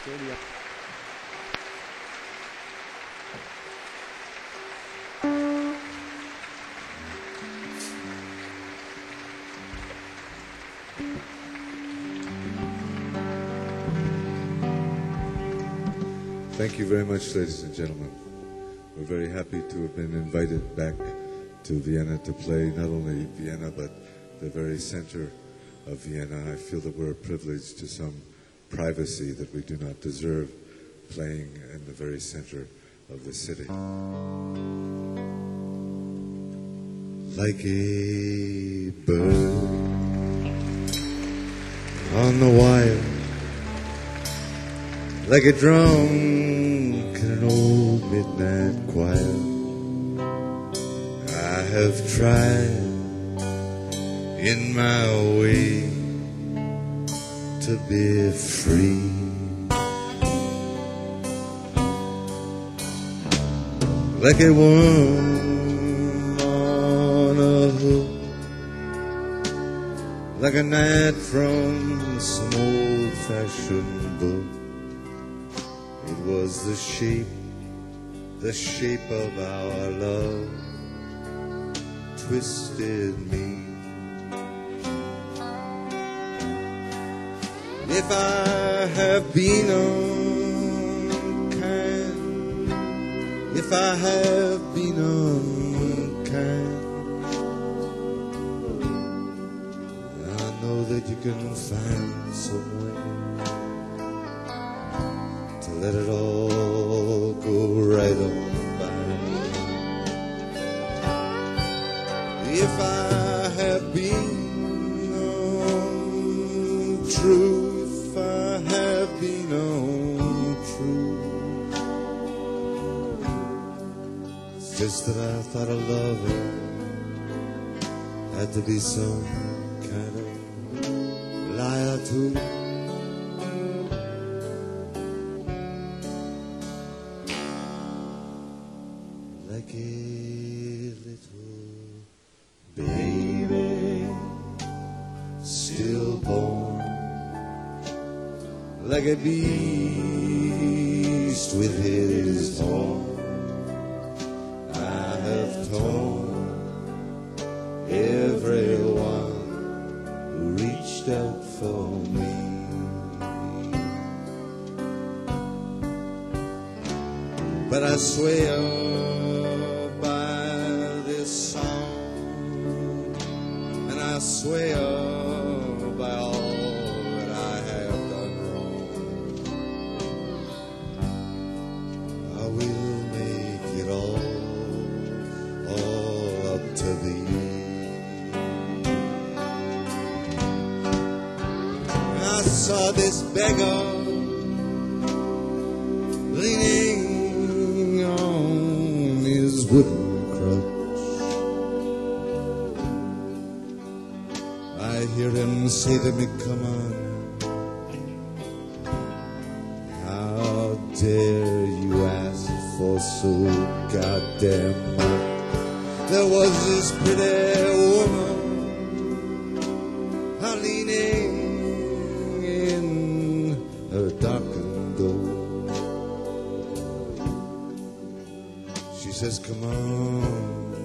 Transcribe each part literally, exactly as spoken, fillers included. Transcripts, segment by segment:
Radio. Thank you very much, ladies and gentlemen. We're very happy to have been invited back to Vienna to play not only Vienna, but the very center of Vienna. I feel that we're privileged to some privacy that we do not deserve, playing in the very center of the city. Like a bird on the wire, like a drum in an old midnight choir, I have tried in my way to be free. Like a worm on a hook, like a night from some old-fashioned book. It was the shape, the shape of our love twisted me. If I have been unkind, if I have been unkind, I know that you can find some way to let it all go right on by. If I have been untrue, if I have been untrue, it's just that I thought a lover had to be some kind of liar too. Like a little baby stillborn, like a beast with his horn, I have torn everyone who reached out for me. But I swear by this song, and I swear by all that I have done wrong, I will make it all, all up to thee. I saw this beggar leaning on his wooden crutch. I hear him say to me, come on, how dare you ask for so goddamn much? There was this pretty woman uh, leaning in her darkened door. She says, come on,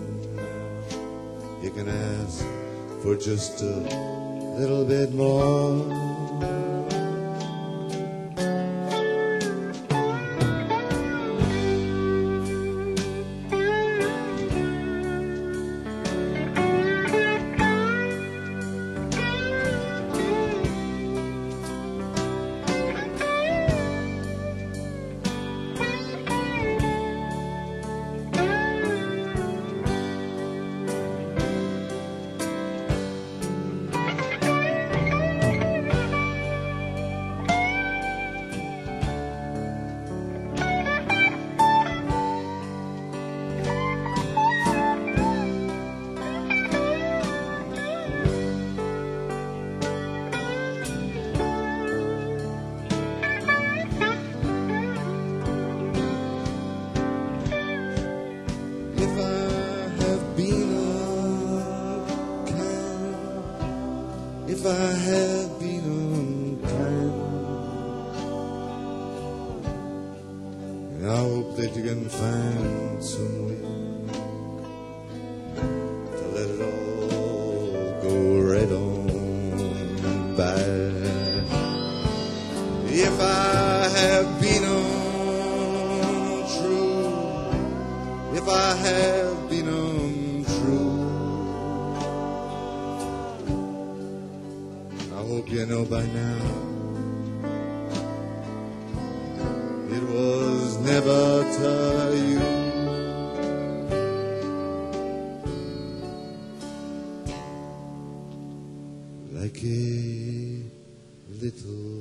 you can ask for just a little bit more. If I have been unkind, And I hope that you can find some way to let it all go right on by. If I have been untrue, if I have been untrue, I hope you know by now it was never to you. Like a little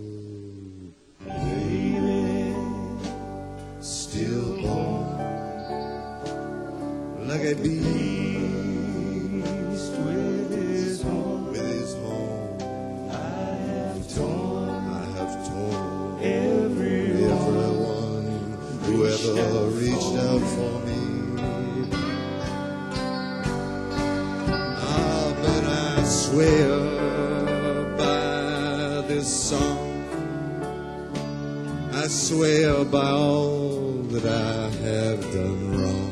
baby stillborn, like a beast with his horn, with his horn. I have torn, I have torn every everyone who ever reached out for me. Ah, but I swear by this song, I swear by all that I have done wrong,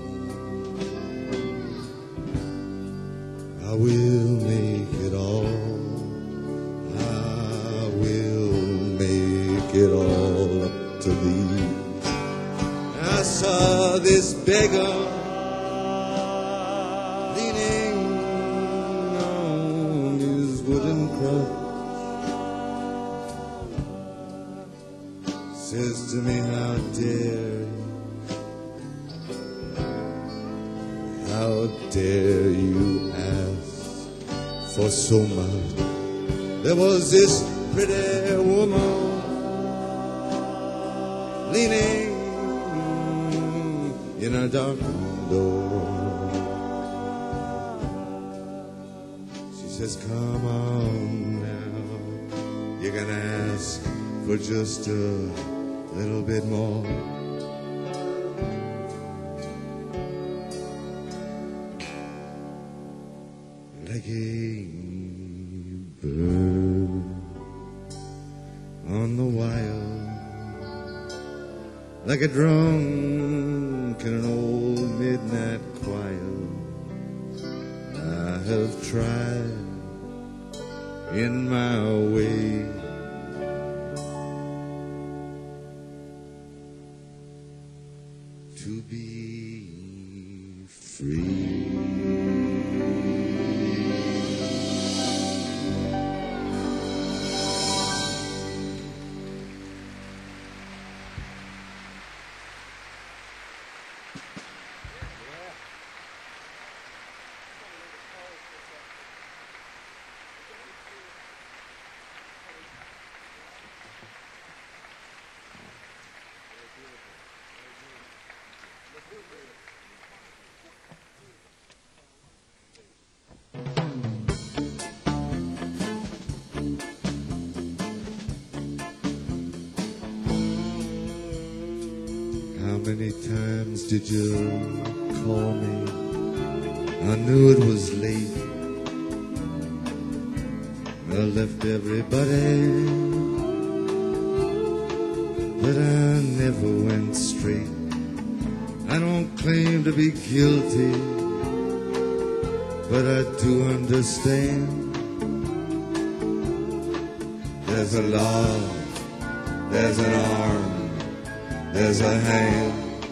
I will make it all, I will make it all up to thee. I saw this beggar leaning on his wooden crutch. Says to me, how dare you, how dare you ask for so much? There was this pretty woman leaning in a dark door. She says, come on now, you can ask for just a little bit more. Like a bird on the wire, like a drunk in an old midnight choir, I have tried in my way to be free. How many times did you call me? I knew it was late. I left everybody, but I never went straight. I don't claim to be guilty, but I do understand. There's a law, there's an arm, there's a hand.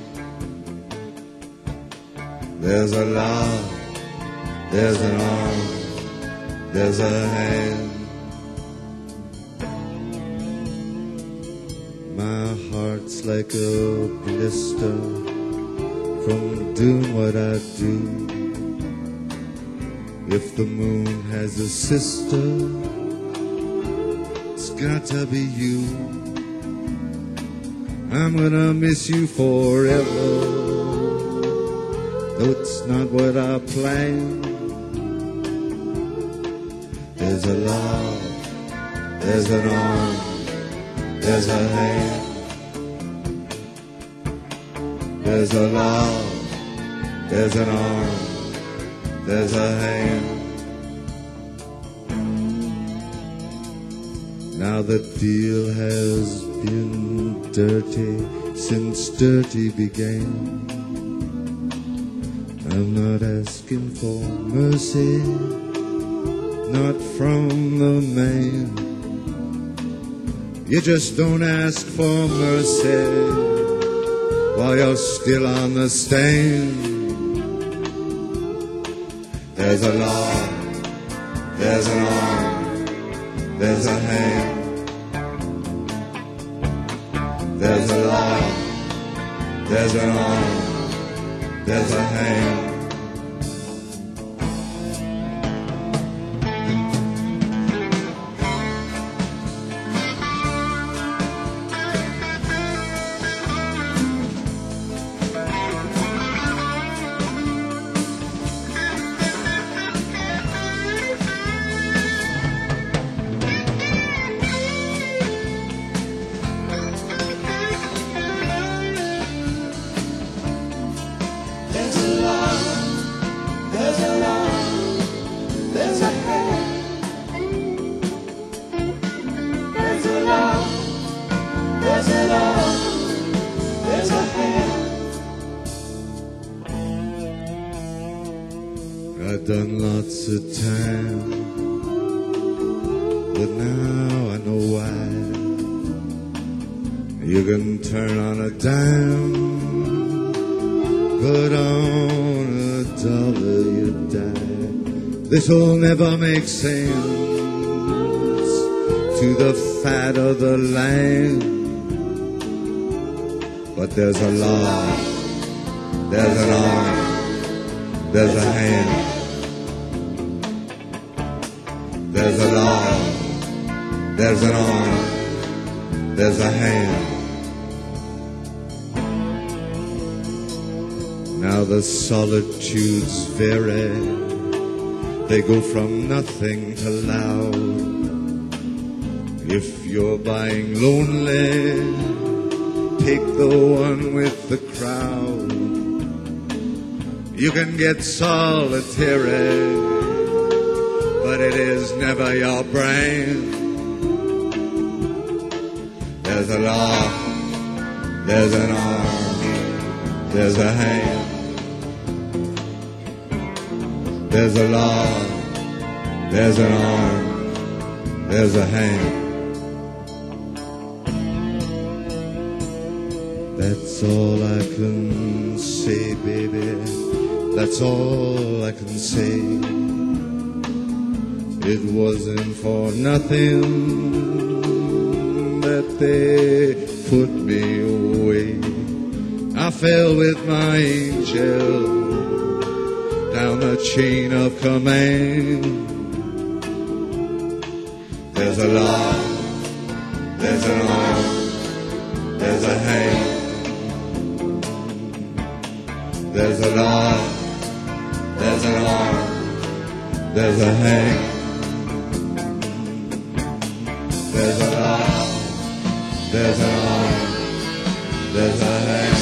There's a law, there's an arm, there's a hand. My heart's like a blister from doing what I do. If the moon has a sister, it's got to be you. I'm gonna miss you forever, though it's not what I planned. There's a love, there's an arm, there's a hand. There's a love, there's an arm, there's a hand. Now the deal has been dirty since dirty began. I'm not asking for mercy, not from the man. You just don't ask for mercy while you're still on the stand. There's a law, there's an arm, there's a hand. There's a law, there's an arm, there's a hand. I've done lots of time, but now I know why. You can turn on a dime, but on a dollar you die. This'll never make sense to the fat of the land. But there's a law, there's an arm, there's a hand. There's a law, there's an arm, there's a hand. Now the solitudes vary, they go from nothing to loud. If you're buying lonely, take the one with the crowd. You can get solitary, but it is never your brain. There's a law, there's an arm, there's a hand. There's a law, there's an arm, there's a hand. That's all I can say, baby. That's all I can say. It wasn't for nothing that they put me away. I fell with my angel down the chain of command. There's a law, there's an arm, there's a hand. There's a law, there's an arm, there's a hand. There's a law, there's an arm, there's a hand.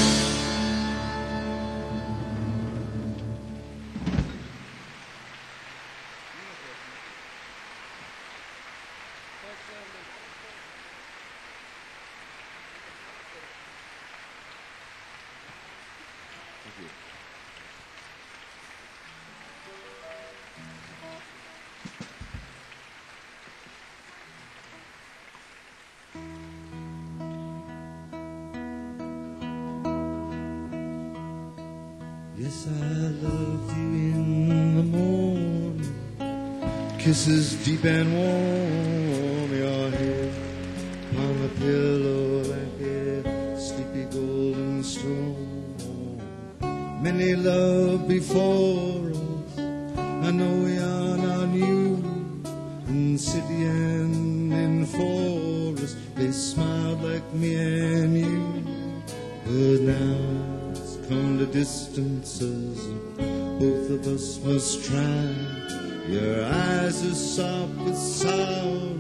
Yes, I loved you in the morning, kisses deep and warm, your head on the pillow like a sleepy golden storm. Many love before us, I know we are not new, in city and in forest, they smiled like me and you, but now come the distances, both of us must try. Your eyes are soft with sorrow.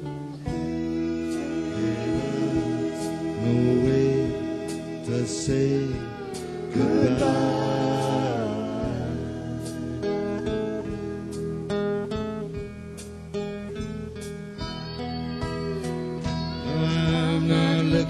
There's no way to say goodbye. I'm not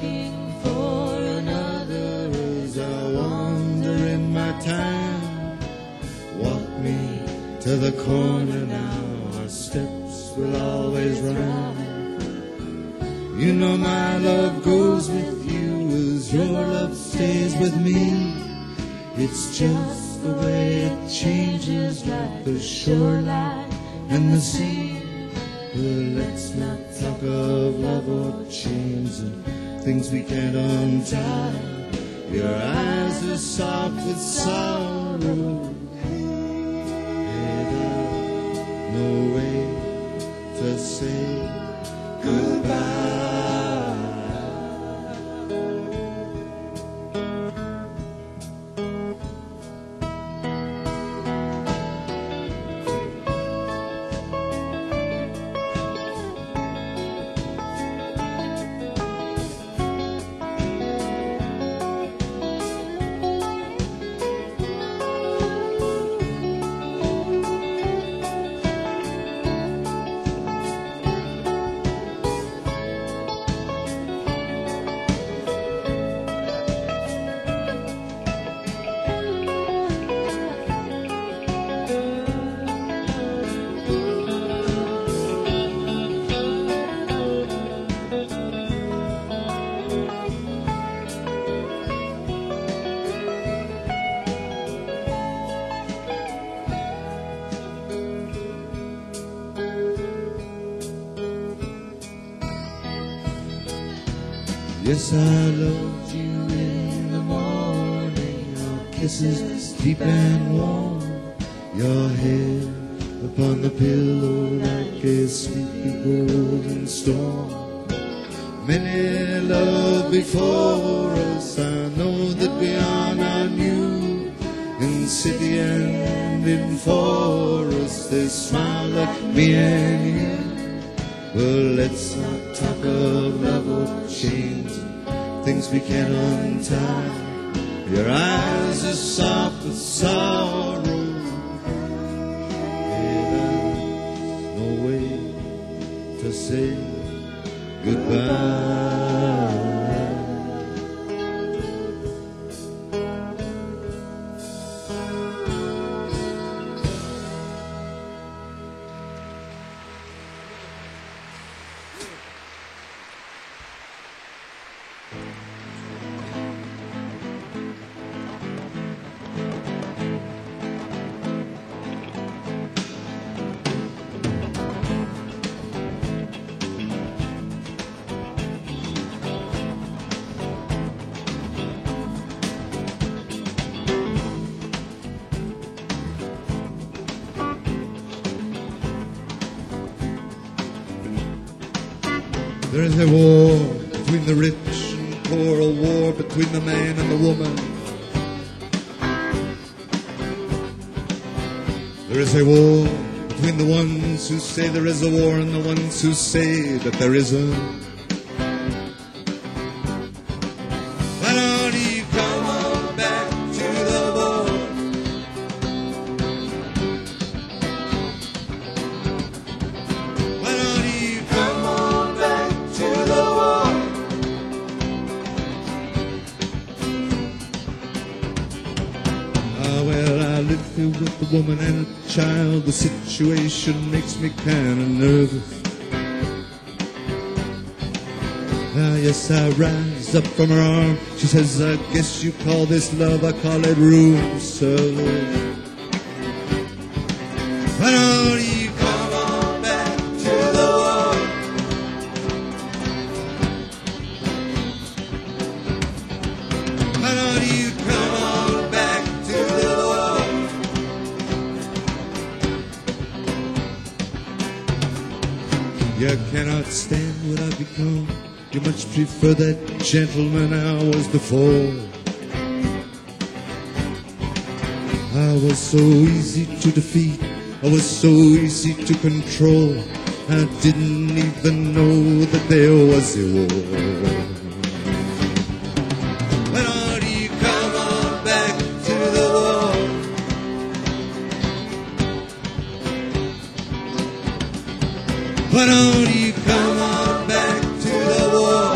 to the corner now, our steps will always run on. You know my love goes with you as your love stays with me. It's just the way it changes like the shoreline and the sea. But let's not talk of love or chains and things we can't untie. Your eyes are soft with sorrow. Hey, there's no way to say goodbye. Yes, I loved you in the morning, our kisses deep and warm, your head upon the pillow like a sleepy golden storm. Many loved before us, I know that beyond our new, in city and in forest, they smile like me and you. Well, let's not talk of love or chains, things we can't untie. Your eyes are soft with sorrow. Hey, there's no way to say goodbye. There is a war between the rich and poor, a war between the man and the woman. There is a war between the ones who say there is a war and the ones who say that there isn't. Why don't you come on back to the war? Why don't you come on back to the war? Ah, well, I live here with a woman and a child. The situation makes me kind of nervous. Ah, yes, I rise up from her arm. She says, I guess you call this love, I call it room service. Why don't you come on back to the war? Why don't you come on back to the war? You cannot stand what I've become. You much prefer that gentleman I was before. I was so easy to defeat, I was so easy to control. I didn't even know that there was a war. Why don't you come on back to the war? Why don't you come on back to the war?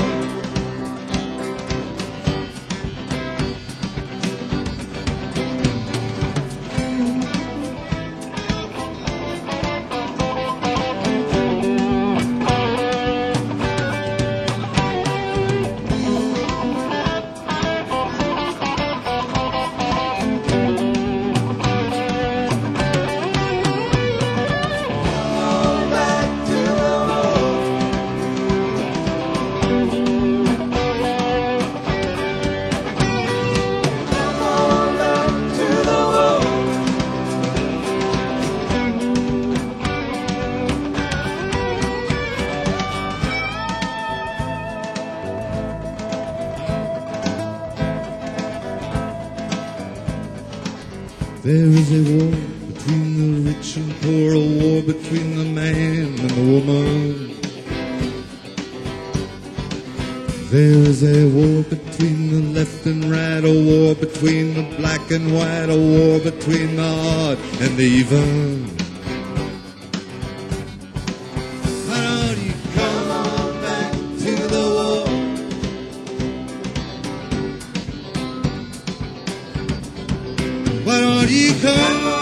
There is a war between the rich and poor, a war between the man and the woman. There is a war between the left and right, a war between the black and white, a war between the odd and the even. Why don't you come on back to the war? Why don't you come on?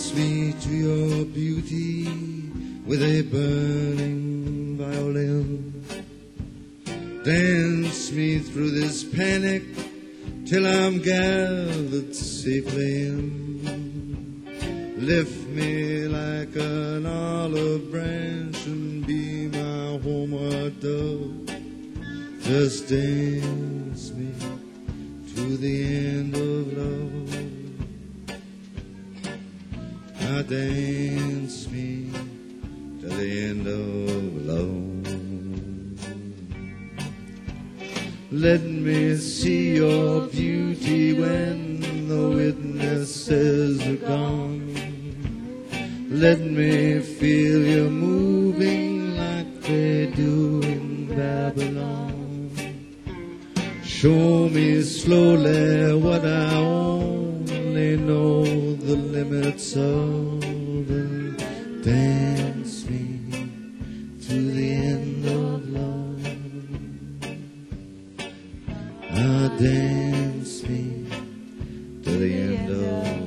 Dance me to your beauty with a burning violin. Dance me through this panic till I'm gathered safely in. Lift me like an olive branch and be my homeward dove. Just dance me to the end of love. Now dance me to the end of love. Let me see your beauty when the witnesses are gone. Let me feel you moving like they do in Babylon. Show me slowly what I only know the limits of, and dance me to the end of love. Now dance me to the end of love.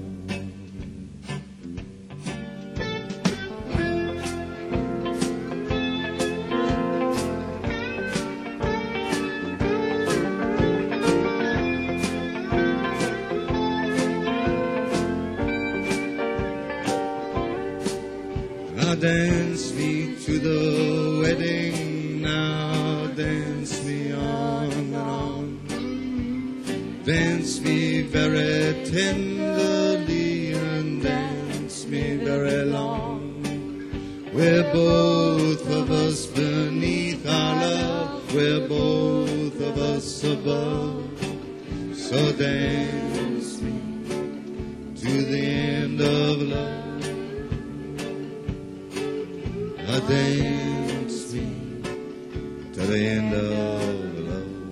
Now dance me to the wedding, now dance me on and on. Dance me very tenderly and dance me very long. We're both of us beneath our love, we're both of us above. So dance me to the end of love. Now dance me to the end of love.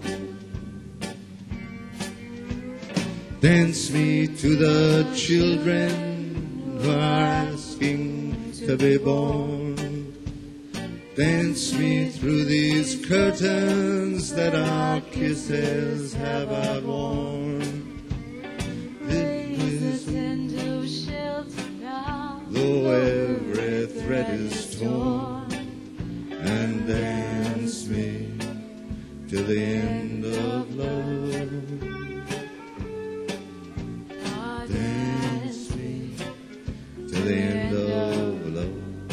Dance me to the children who are asking to be born. Dance me through these curtains that our kisses have outworn. This is though every thread is torn, and dance me to the end of love. Dance me to the end of love.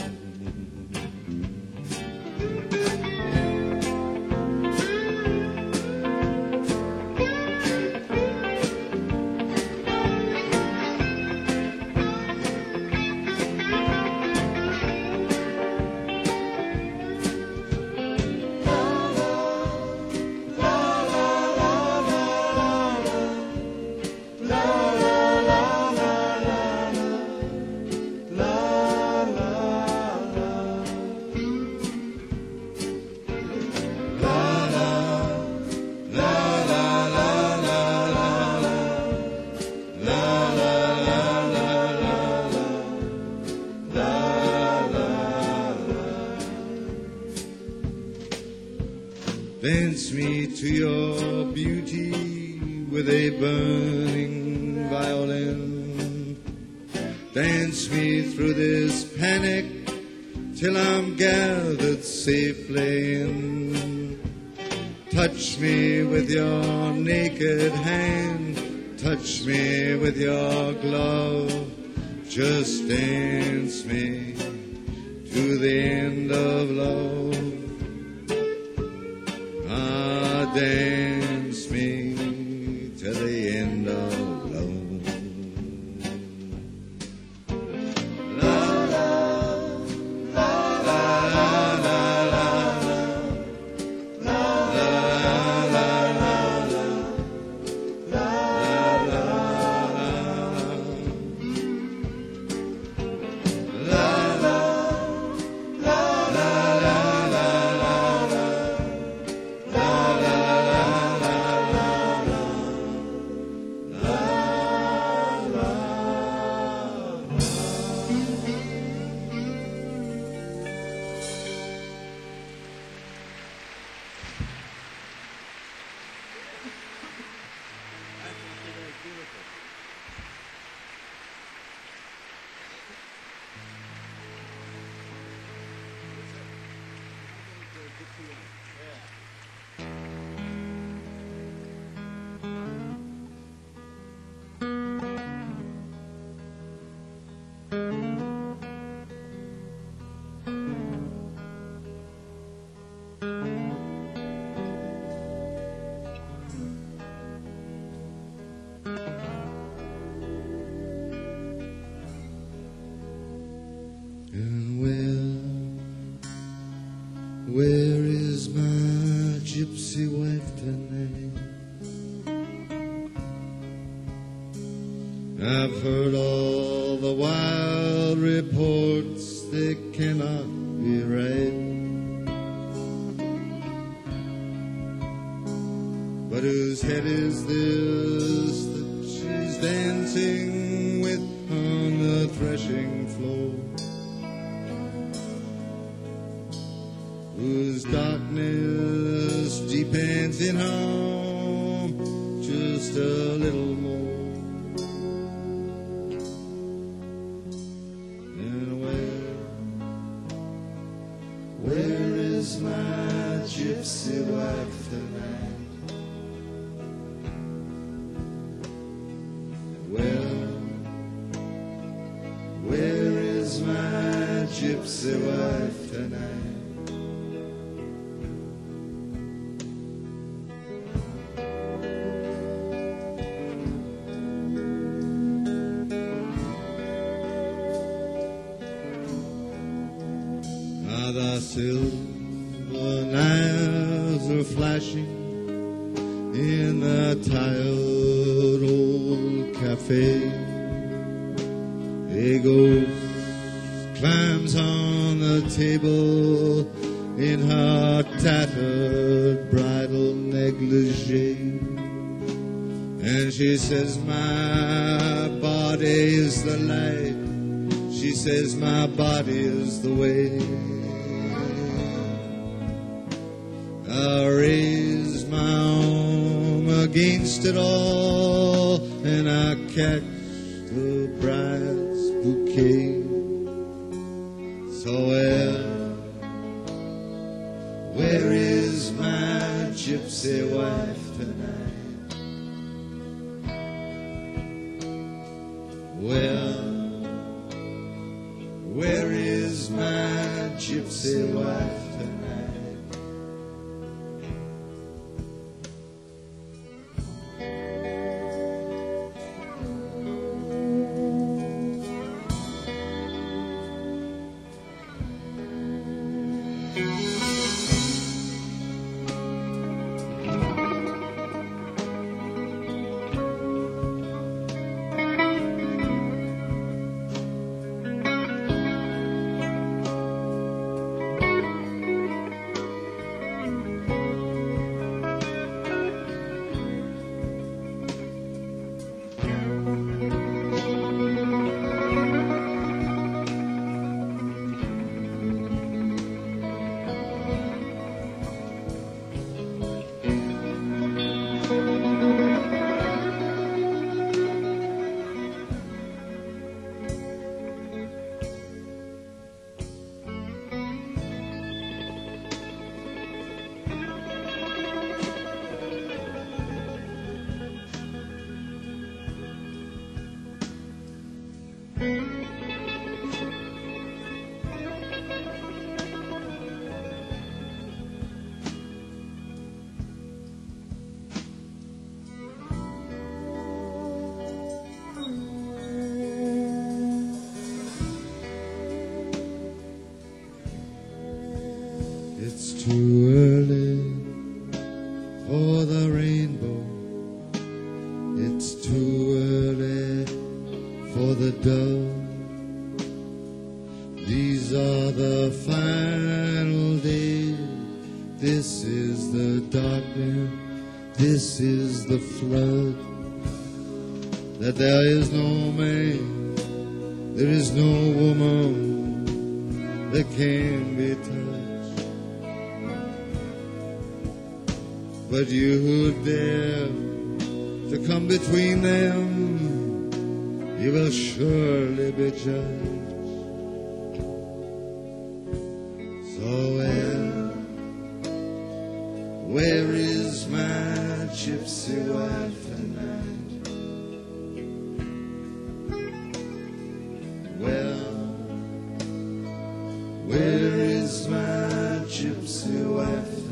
Dance me to your beauty with a burning violin. Dance me through this panic till I'm gathered safely in. Touch me with your naked hand, touch me with your glove. Just dance me to the end of love. Ah, dance me to the end of love. La la la la la la la la la la la la. name. I've heard all the wild reports, they cannot be right. But whose head is this that she's dancing with on the threshing floor? Whose darkness depends in harm just a little more? And where, where is my gypsy wife tonight? Well, where is my gypsy wife tonight? The silver knives are flashing in the tired old cafe. A ghost climbs on the table in her tattered bridal negligee, and she says, my body is the light. She says, my body is the way. I raise my arm against it all, and I catch the bride's bouquet. So where, where is my gypsy wife tonight? Well, where is my gypsy wife tonight? It's too early for the rainbow. It's too early for the dove. These are the final days. This is the darkness. This is the flood. That there is no man, there is no woman that can be touched. But you who dare to come between them, you will surely be judged. So where, where is my gypsy wife tonight? Well, where is my gypsy wife tonight?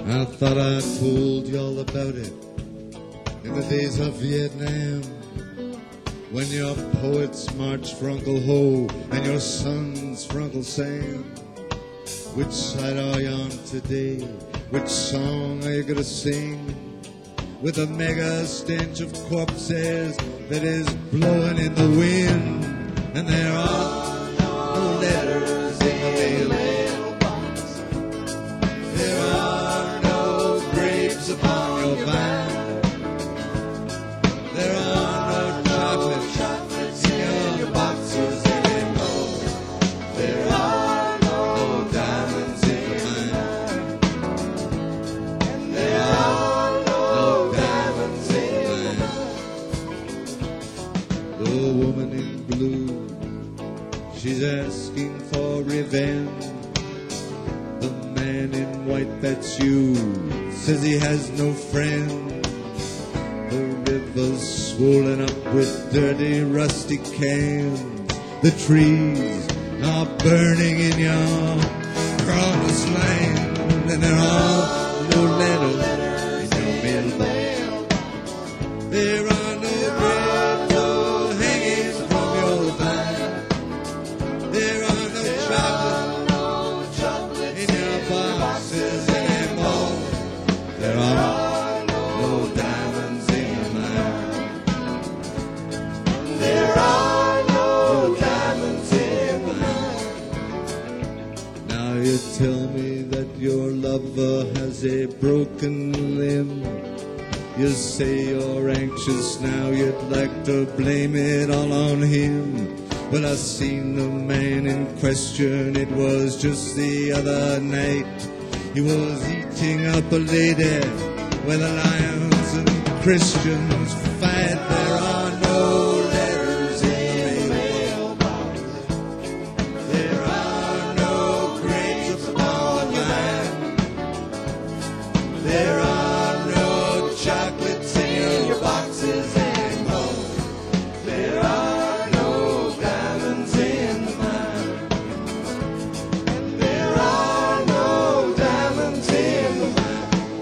I thought I told you all about it in the days of Vietnam, when your poets marched for Uncle Ho and your sons for Uncle Sam. Which side are you on today? Which song are you gonna sing? With a mega stench of corpses that is blowing in the wind, and there are no letters in the mailbox. There are no grapes upon your vine. There are no chocolates in your boxes anymore. There are no diamonds in your mind. And there are no diamonds in your mind. The woman in blue, she's asking for revenge. The man in white, that's you, says he has no friend. The river's swollen up with dirty, rusty cans. The trees are burning in your promised land, and there are no letters in your mailbox. There are no grapes or hangings from your vine. There are no chocolate in your boxes anymore. There are no diamonds in your mind. There are no diamonds in your mind. Now you tell me that your lover has a broken limb. You say you're anxious now, you'd like to blame it all on him. Well, I seen the man in question, it was just the other night. He was eating up a lady where the lions and Christians fight. There are no letters in the mailbox. There are no grapes upon the vine. There are no chocolates in your boxes anymore. There are no diamonds in the mine. And there are no diamonds in the mine.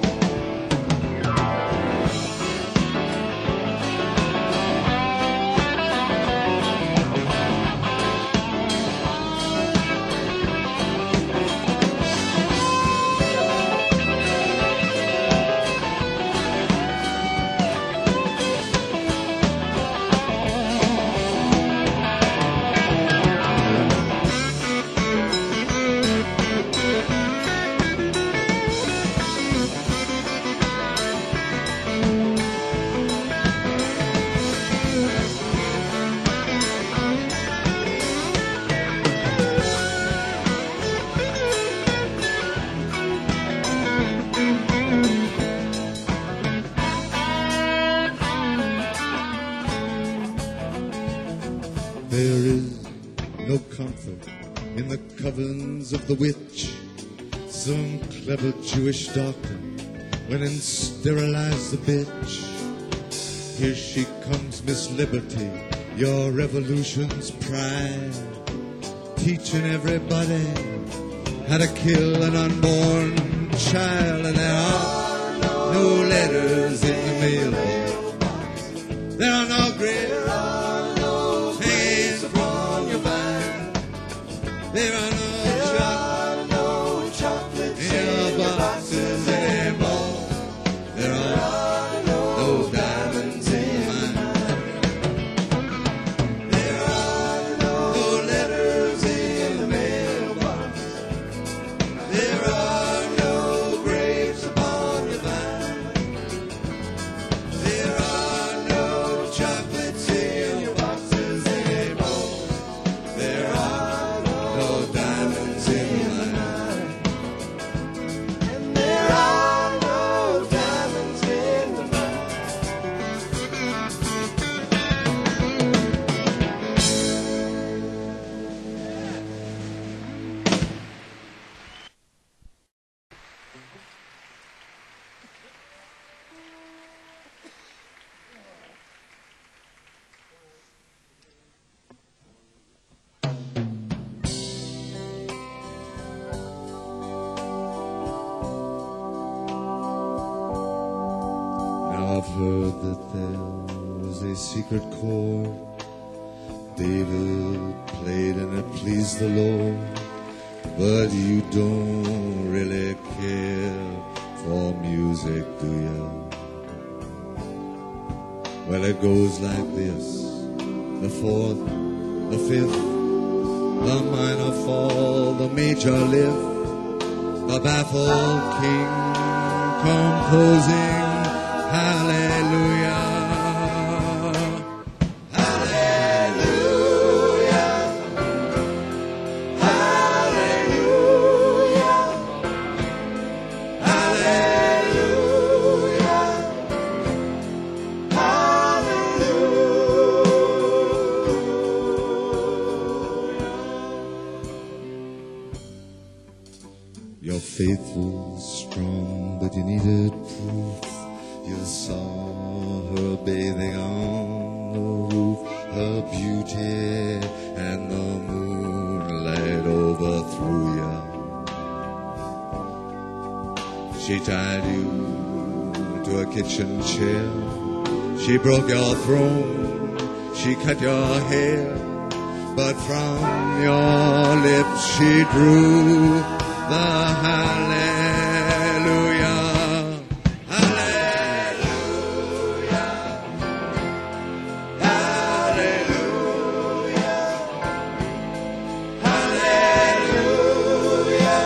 There is no comfort in the covens of the witch. Some clever Jewish doctor went and sterilized the bitch. Here she comes, Miss Liberty, your revolution's pride, teaching everybody how to kill an unborn child. And there are no letters in the mailbox. There are no grapes. There are no chocolates in your boxes anymore. There are no diamonds in mine. There are no letters in the mailbox. There are no grapes upon your vine. There are no chocolates in your heard that there was a secret chord David played and it pleased the Lord, but you don't really care for music, do you? Well, it goes like this: the fourth, the fifth, the minor fall, the major lift, the baffled king composing hallelujah. Your faith was strong, but you needed proof. You saw her bathing on the roof, her beauty and the moonlight overthrew you. She tied you to a kitchen chair, she broke your throne, she cut your hair, but from your lips she drew the hallelujah, hallelujah, hallelujah, hallelujah,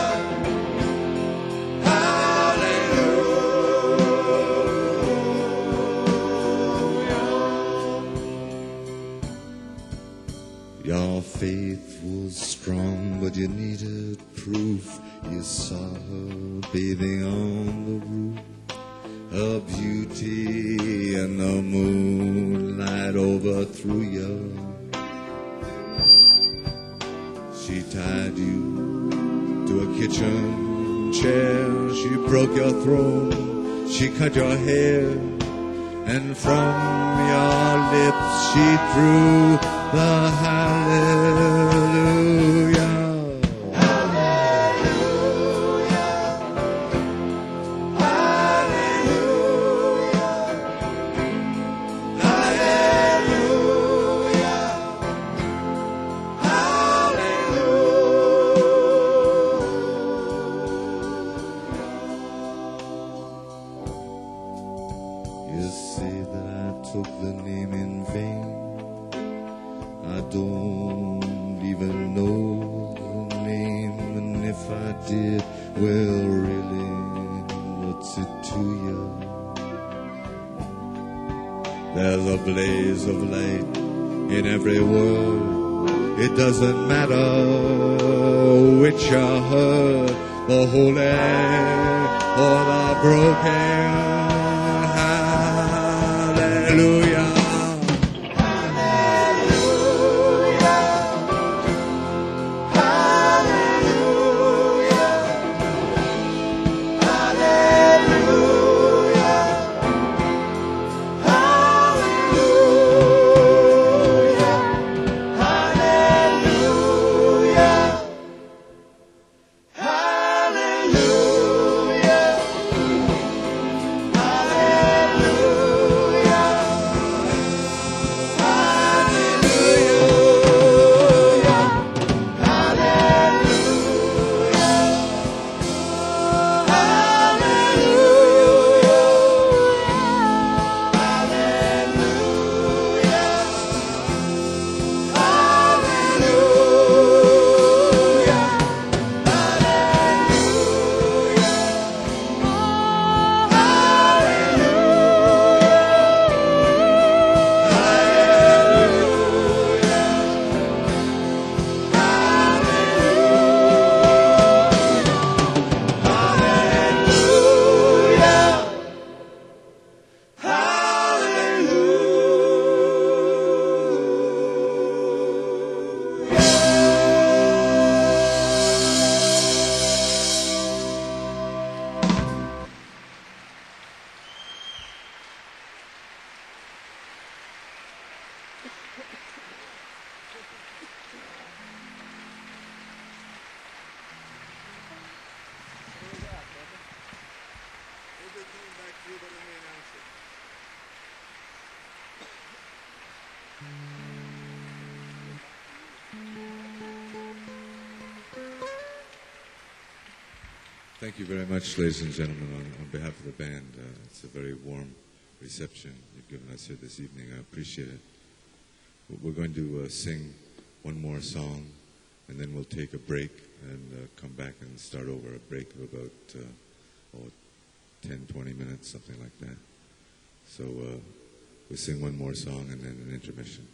hallelujah. Your faith was strong, but you needed proof. You saw her bathing on the roof, her beauty and the moonlight overthrew you. She tied you to a kitchen chair, she broke your throne, she cut your hair, and from your lips she drew the hallelujah. You say that I took the name in vain. I don't even know the name, and if I did, well, really, what's it to you? There's a blaze of light in every word. It doesn't matter which I heard, the holy or the broken. Hallelujah. Thank you very much, ladies and gentlemen, on, on behalf of the band. Uh, it's a very warm reception you've given us here this evening. I appreciate it. We're going to uh, sing one more song, and then we'll take a break and uh, come back and start over. A break of about uh, oh, ten, twenty minutes, something like that. So uh, we'll sing one more song and then an intermission.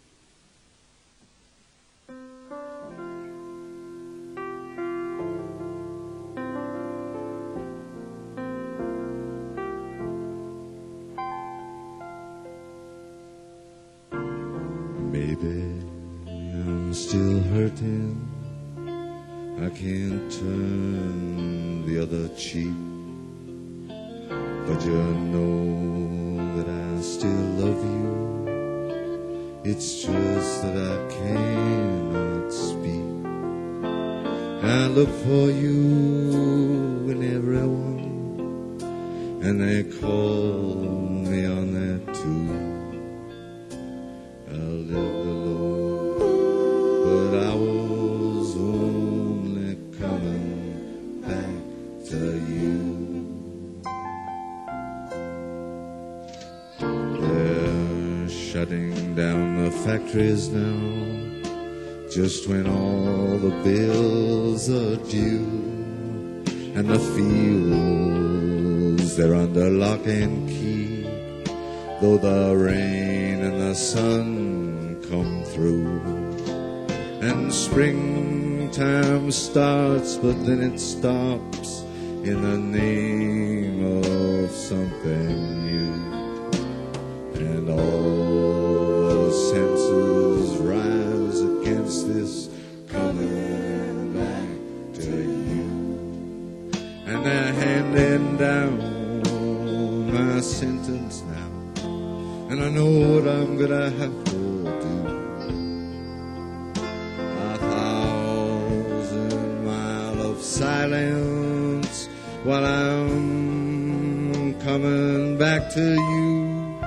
Maybe I'm still hurting. I can't turn the other cheek. But you know that I still love you. It's just that I cannot speak. I look for you in everyone, and they call me on that too. I lived alone, but I was only coming back to you. They're shutting down the factories now, just when all the bills are due, and the fields, they're under lock and key, though the rain and the sun come through. And springtime starts, but then it stops in the name of something new. And all the senses rise against this coming back to you. And they're handing down my sentence now, and I know what I'm gonna have to do. A thousand miles of silence while I'm coming back to you.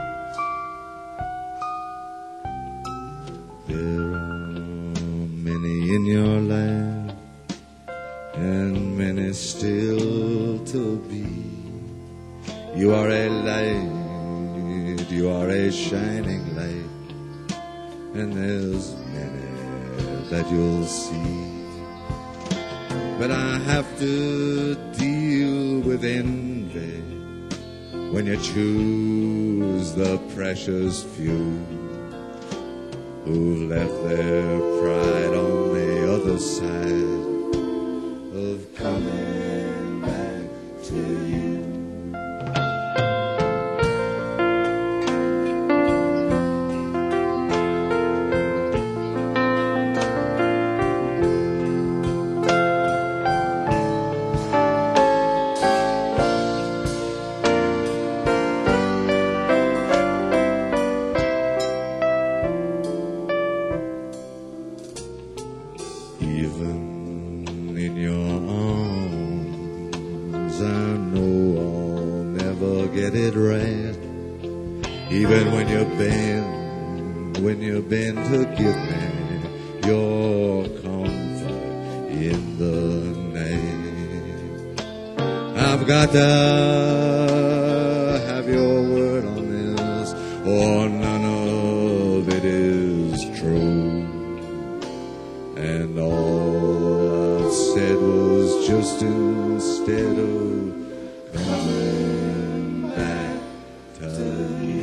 There are many in your land, and many still to be. You are a light, you are a shining light, and there's many that you'll see. But I have to deal with envy when you choose the precious few who left their pride on the other side of coming back to you. Even in your arms, I know I'll never get it right. Even when you bend, when you bend to give me your comfort in the night. I've got to have your word on this, or none of it is true. And all I said was just instead of coming back to you.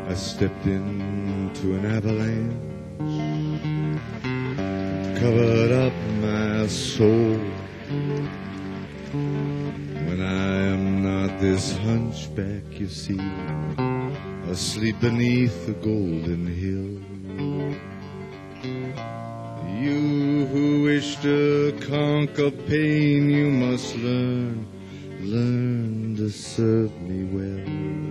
I stepped into an avalanche, covered up my soul. When I am not this hunchback, you see, asleep beneath the golden hill. You who wish to conquer pain, you must learn, learn to serve me well.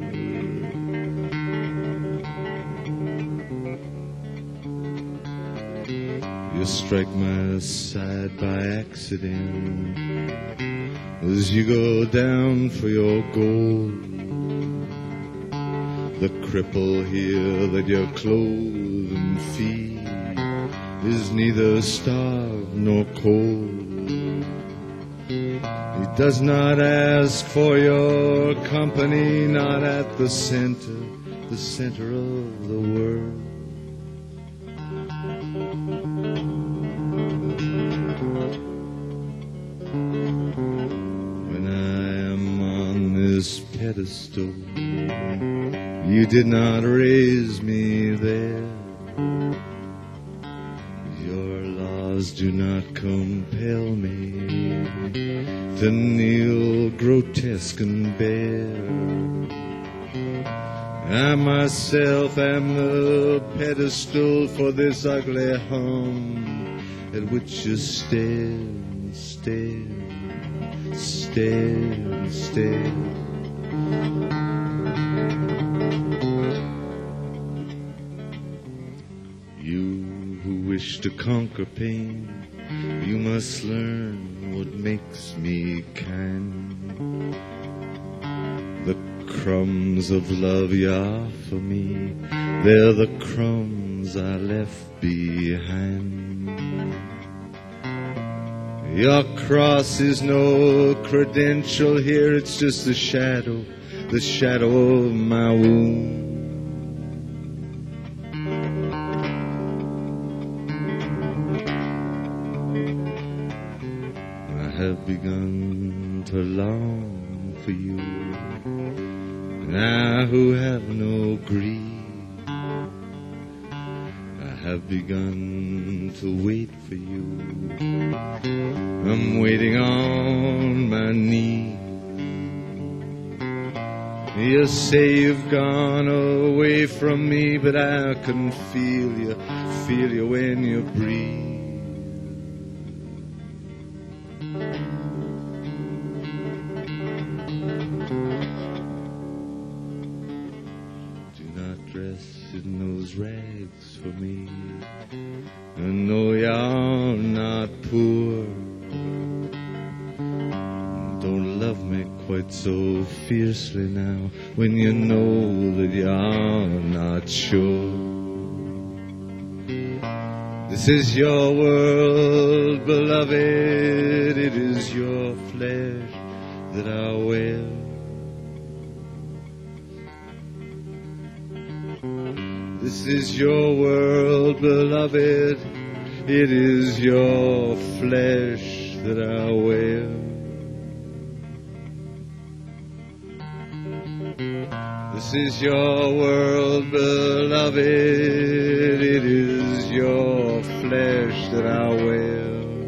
You strike my side by accident as you go down for your gold. The cripple here that you clothe and feed is neither starved nor cold. He does not ask for your company, not at the center, the center of the world. Pedestal, you did not raise me there. Your laws do not compel me to kneel grotesque and bare. I myself am the pedestal for this ugly hum at which you stare and stare, stare and stare. You who wish to conquer pain, you must learn what makes me kind. The crumbs of love you offer me, they're the crumbs I left behind. Your cross is no credential here, it's just the shadow, the shadow of my wound. I have begun to long for you, and I who have no greed, I have begun to wait for you. I'm waiting on my knees. You say you've gone away from me, but I can feel you, feel you when you breathe. Do not dress in those rags for me. I know you're not poor. Don't love me quite so fiercely now, when you know that you're not sure. This is your world, beloved, it is your flesh that I wear. This is your world, beloved, it is your flesh that I wear. This is your world, beloved, it is your flesh that I wear.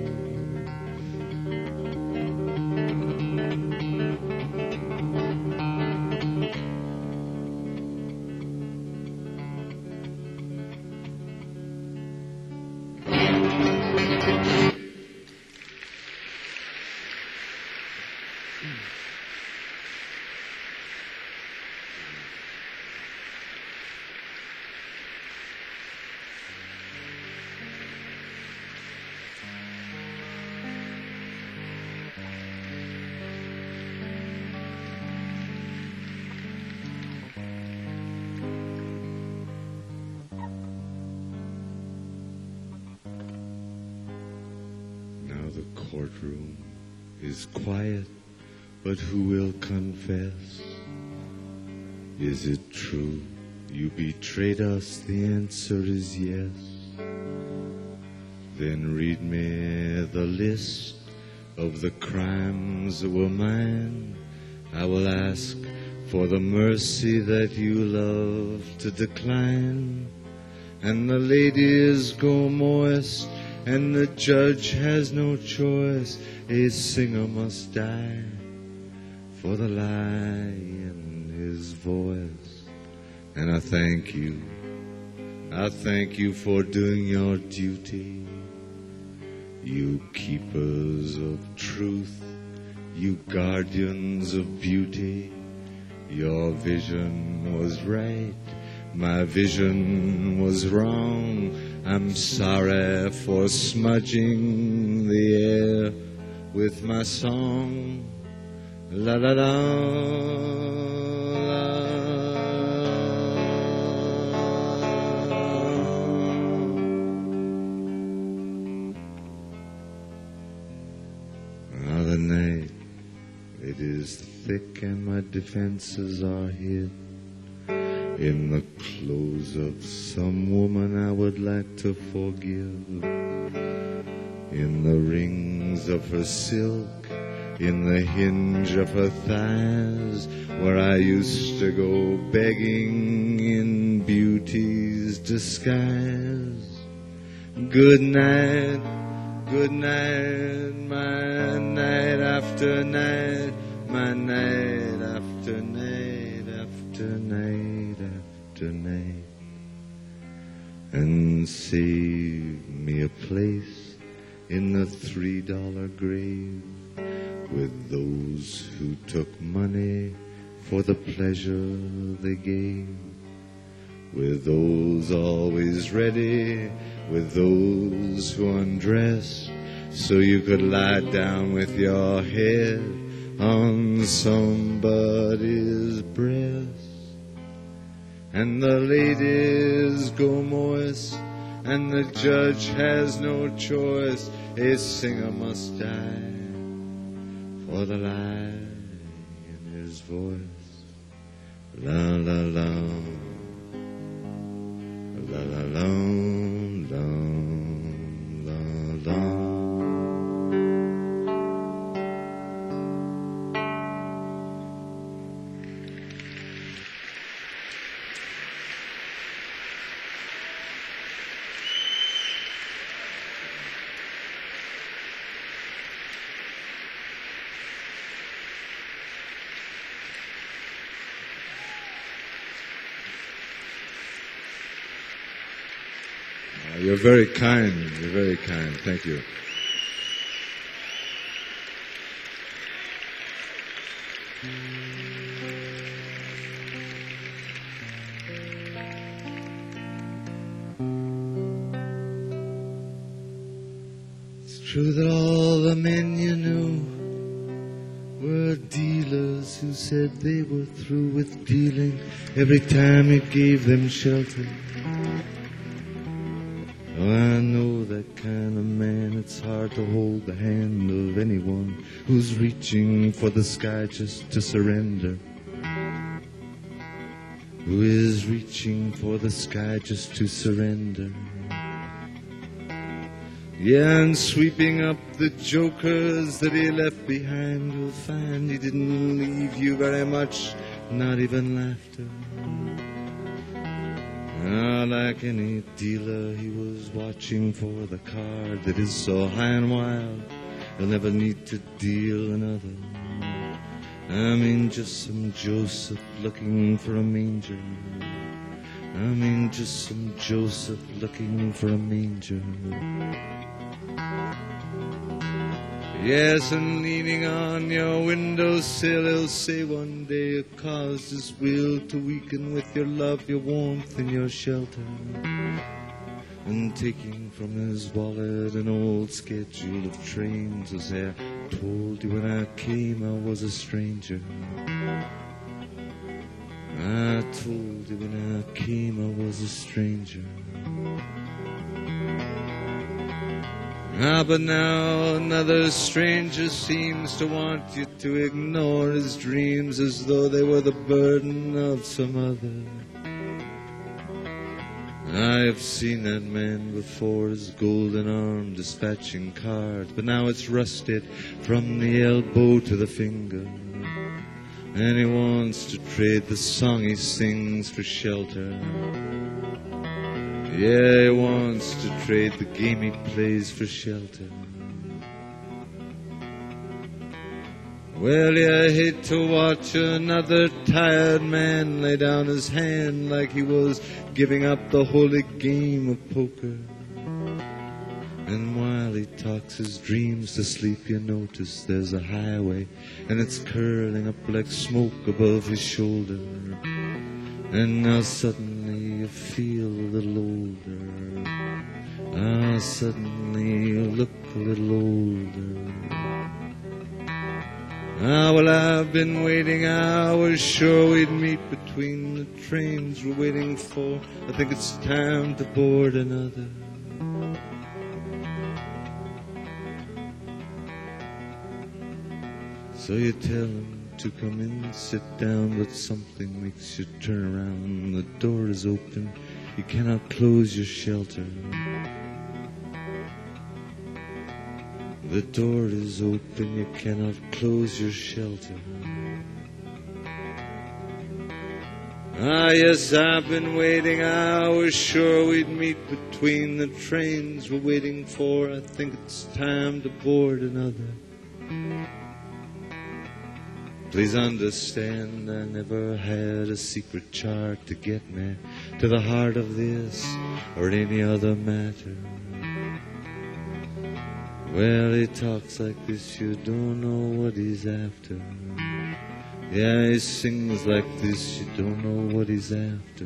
The courtroom is quiet, but who will confess? Is it true you betrayed us? The answer is yes. Then read me the list of the crimes that were mine. I will ask for the mercy that you love to decline. And the ladies go moist, and the judge has no choice. A singer must die for the lie in his voice. And I thank you, I thank you for doing your duty. You keepers of truth, you guardians of beauty. Your vision was right, my vision was wrong. I'm sorry for smudging the air with my song. La la la, la. Now the night, it is thick and my defenses are hid in the clothes of some woman I would like to forgive, in the rings of her silk, in the hinge of her thighs, where I used to go begging in beauty's disguise. Good night, good night, my night after night, my night after night after night after night. And save me a place in the three-dollar grave with those who took money for the pleasure they gave, with those always ready, with those who undress, so you could lie down with your head on somebody's breast. And the ladies go moist, and the judge has no choice. A singer must die for the lie in his voice. La la la, la la la, la la la. You're very kind. You're very kind. Thank you. It's true that all the men you knew were dealers who said they were through with dealing every time it gave them shelter. Oh, I know that kind of man. It's hard to hold the hand of anyone who's reaching for the sky just to surrender. Who is reaching for the sky just to surrender. Yeah, and sweeping up the jokers that he left behind, you'll find he didn't leave you very much, not even laughter. Ah, like any dealer, he was watching for the card that is so high and wild, he'll never need to deal another. I mean, just some Joseph looking for a manger. I mean, just some Joseph looking for a manger. Yes, and leaning on your windowsill, he'll say one day you caused his will to weaken with your love, your warmth, and your shelter. And taking from his wallet an old schedule of trains, he'll say, I told you when I came I was a stranger. I told you when I came I was a stranger. Ah, but now another stranger seems to want you to ignore his dreams as though they were the burden of some other. I have seen that man before, his golden arm dispatching cards, but now it's rusted from the elbow to the finger. And he wants to trade the song he sings for shelter. Yeah, he wants to trade the game he plays for shelter. Well, yeah, I hate to watch another tired man lay down his hand like he was giving up the holy game of poker. And while he talks his dreams to sleep, you notice there's a highway, and it's curling up like smoke above his shoulder. And now suddenly you feel a little older. Ah, suddenly you look a little older. Ah, well, I've been waiting hours, sure we'd meet between the trains we're waiting for. I think it's time to board another. So you tell him to come in, sit down, but something makes you turn around. The door is open, you cannot close your shelter. The door is open, you cannot close your shelter. Ah, yes, I've been waiting hours, sure we'd meet between the trains we're waiting for. I think it's time to board another. Please understand, I never had a secret chart to get me to the heart of this or any other matter. Well, he talks like this, you don't know what he's after. Yeah, he sings like this, you don't know what he's after.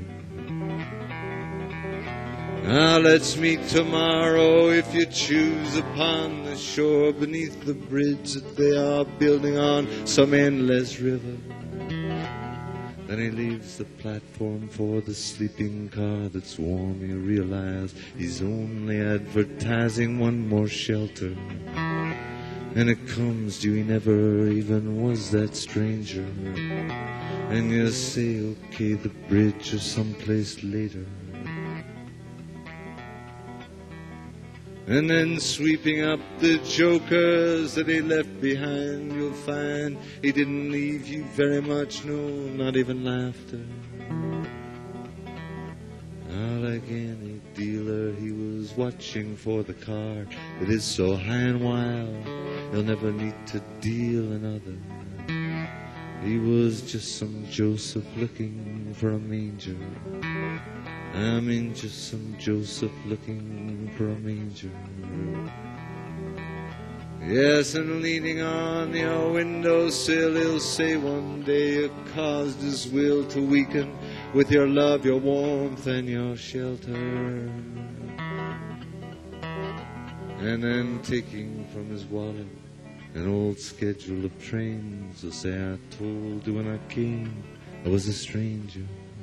Now let's meet tomorrow if you choose upon the shore beneath the bridge that they are building on some endless river. Then he leaves the platform for the sleeping car that's warm. You realize he's only advertising one more shelter. And it comes to you, he never even was that stranger. And you say, okay, the bridge or someplace later. And then sweeping up the jokers that he left behind, you'll find he didn't leave you very much, no, not even laughter. Now, like any dealer, he was watching for the card that is so high and wild, he'll never need to deal another. He was just some Joseph looking for a manger. I mean, just some Joseph looking for a manger. Yes, and leaning on your windowsill, he'll say one day you caused his will to weaken with your love, your warmth, and your shelter. And then taking from his wallet an old schedule of trains, he'll say, I told you when I came I was a stranger.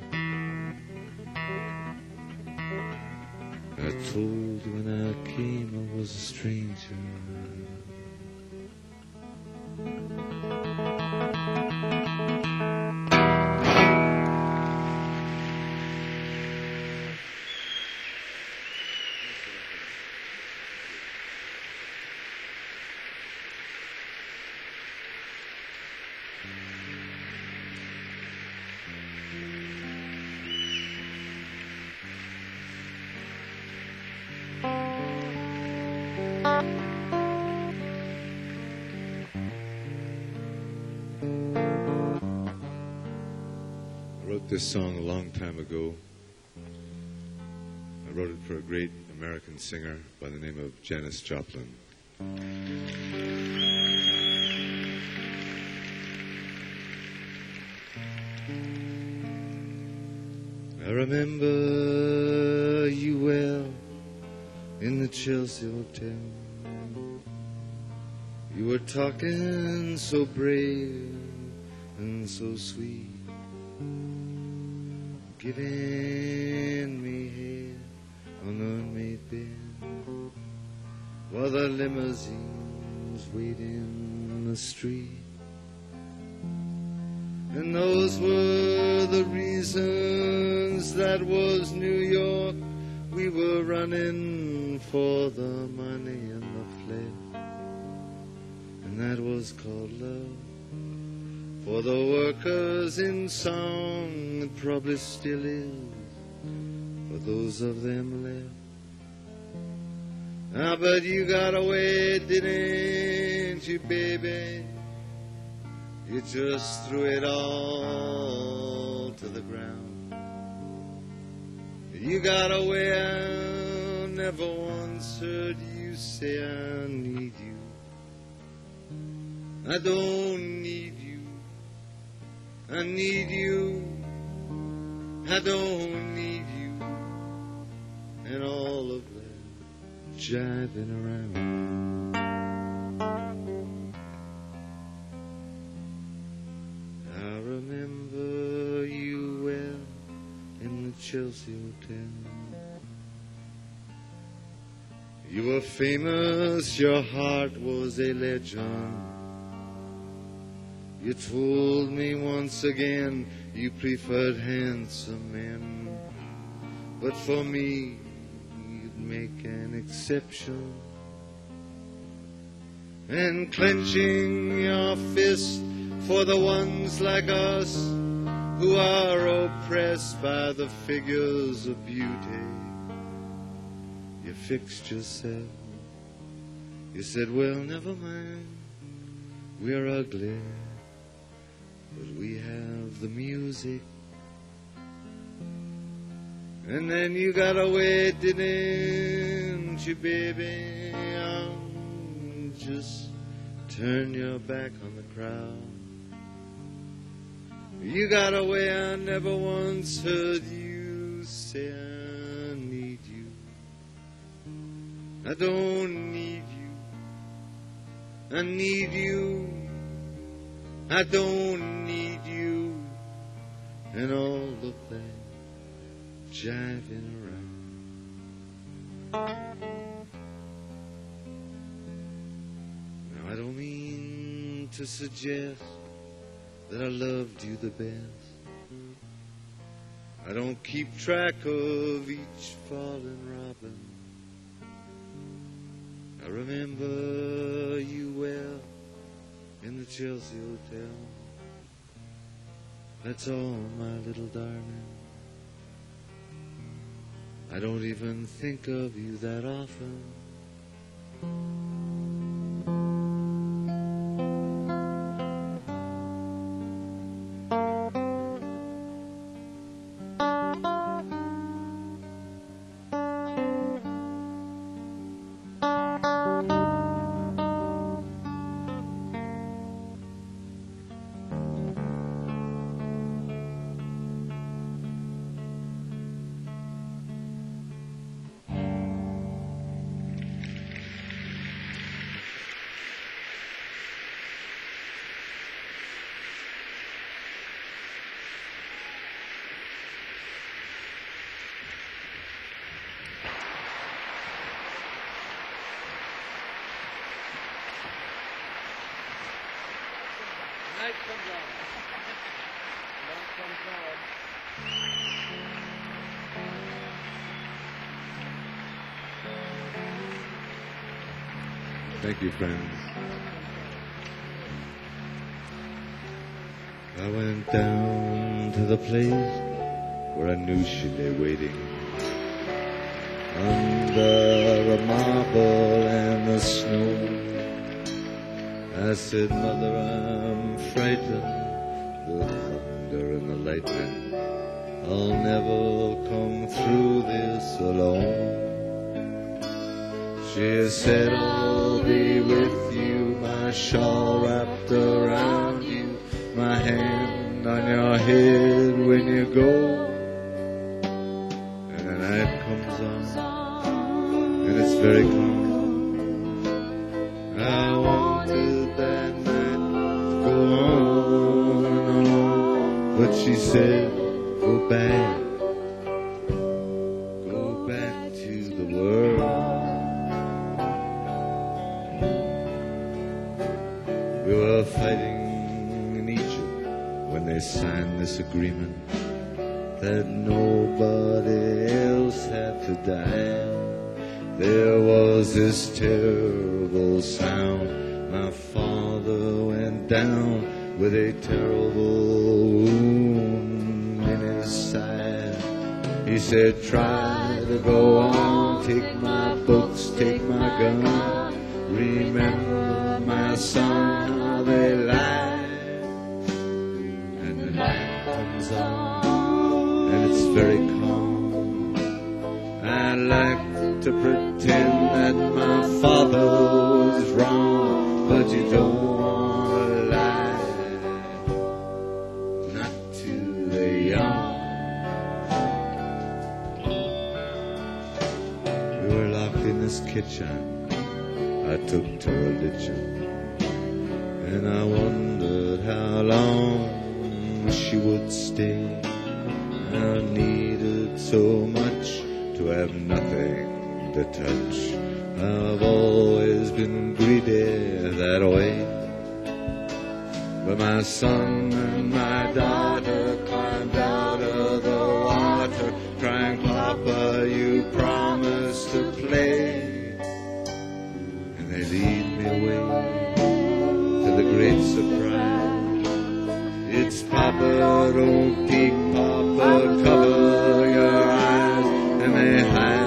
I told you when I came I was a stranger. I wrote this song a long time ago. I wrote it for a great American singer by the name of Janis Joplin. I remember you well in the Chelsea Hotel. You were talking so brave and so sweet, giving me head on the unmade bed while the limousines wait in the street. And those were the reasons, that was New York. We were running for the money and the flesh, and that was called love. For the workers in song, it probably still is, for those of them left. Ah, but you got away, didn't you, baby? You just threw it all to the ground. You got away, I never once heard you say I need you. I don't need you, I need you. I don't need you, and all of that jiving around. I remember you well in the Chelsea Hotel. You were famous, your heart was a legend. You told me once again you preferred handsome men, but for me you'd make an exception. And clenching your fist for the ones like us who are oppressed by the figures of beauty, you fixed yourself. You said, well, never mind, we're ugly, but we have the music. And then you got away, didn't you, baby? Um, just turn your back on the crowd. You got away, I never once heard you say I need you. I don't need you, I need you. I don't need you, and all of that jiving around. Now I don't mean to suggest that I loved you the best. I don't keep track of each fallen robin. I remember you well in the Chelsea Hotel. That's all, my little darling. I don't even think of you that often. Night comes on. Night comes on. Thank you, friends. I went down to the place where I knew she lay waiting, under the marble and the snow. I said, Mother, I'm frightened, the thunder and the lightning, I'll never come through this alone. She said, I'll be with you, my shawl wrapped around you, my hand on your head when you go. And the night comes on, and it's very calm. I wanted that night to go on and on, but she said, go back, go back to the world. We were fighting in Egypt when they signed this agreement that nobody else had to die. There was this terrible sound. My father went down with a terrible wound in his side. He said, try to go on, take my books, take my gun. Remember, my son, how they lie. And the night comes on, and it's very calm. I like to pretend that my father was wrong, but you don't want to lie, not to the young. We were locked in this kitchen, I took to religion, and I wondered how long she would stay. I needed so much to have nothing to touch. I've always been greedy that way. But my son and my daughter climbed out of the water, crying, Papa, you promised to play. And they lead me away to the great surprise. It's Papa, don't peek, Papa, cover your eyes. And they hide.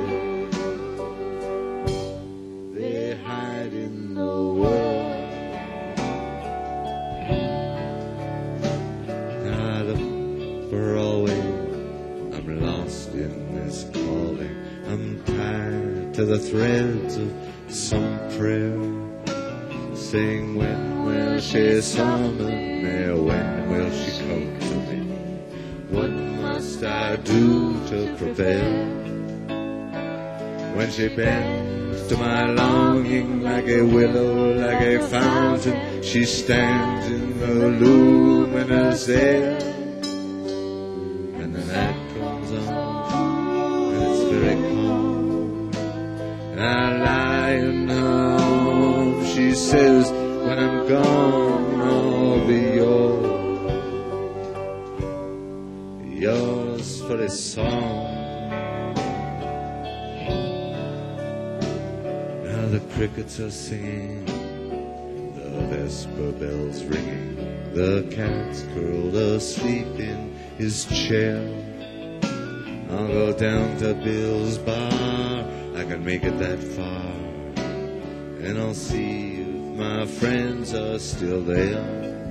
To the threads of some prayer, saying, when will she summon me? When will she come to me? What must I do to prevail? When she bends to my longing like a willow, like a fountain, she stands in the luminous air. And the night comes on, and it's very calm. I lie in her arms. She says, when I'm gone, I'll be yours, yours for a song. Now the crickets are singing, the vesper bells ringing, the cat's curled asleep in his chair. I'll go down to Bill's bar, I can make it that far, and I'll see if my friends are still there.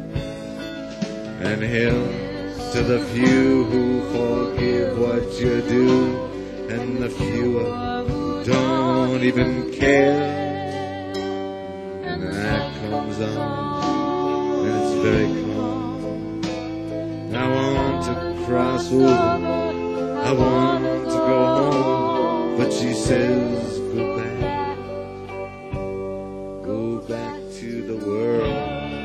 And here's to the few who forgive what you do, and the few who don't even care. And the night comes on, and it's very calm. I want to cross over, I want to go home, but she says, go back, go back to the world.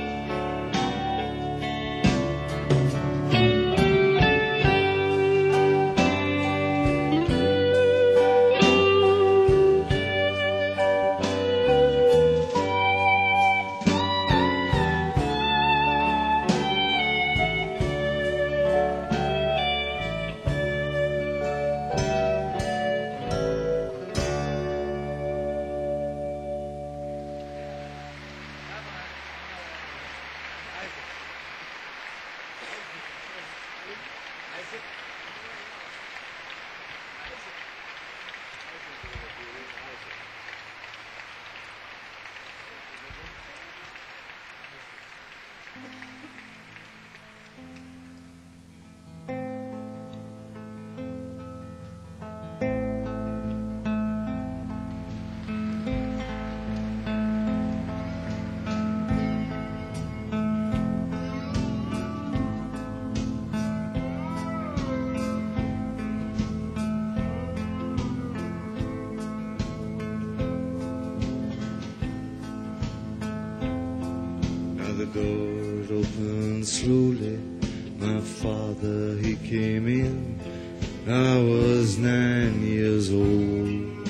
The doors opened slowly, my father, he came in. I was nine years old.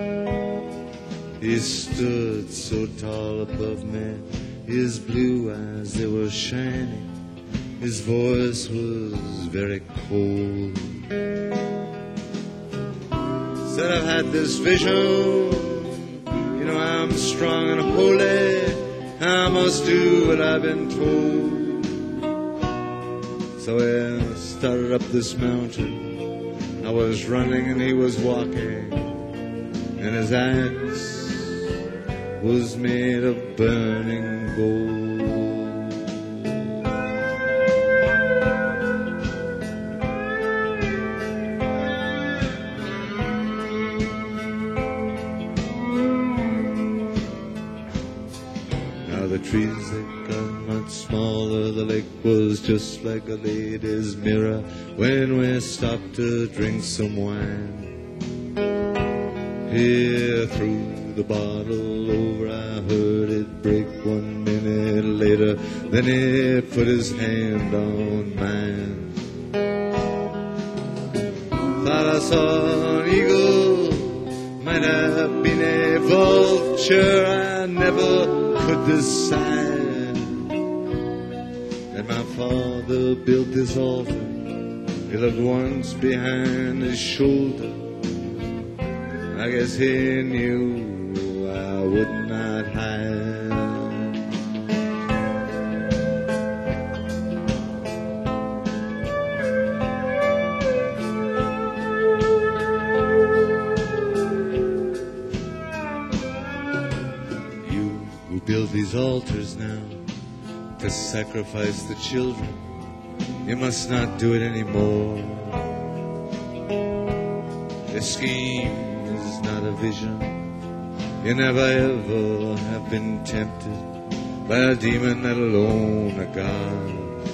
He stood so tall above me, his blue eyes, they were shining. His voice was very cold. Said, I've had this vision, you know I'm strong and holy, I must do what I've been told. So I started up this mountain. I was running and he was walking, and his axe was made of burning gold. The trees, they got much smaller. The lake was just like a lady's mirror when we stopped to drink some wine. Here through the bottle over, I heard it break one minute later. Then he put his hand on mine. Thought I saw an eagle, might have been a vulture. I never could decide. And my father built this altar. He looked once behind his shoulder. I guess he knew I would not hide. Build these altars now to sacrifice the children. You must not do it anymore. Your scheme is not a vision. You never ever have been tempted by a demon, let alone a god.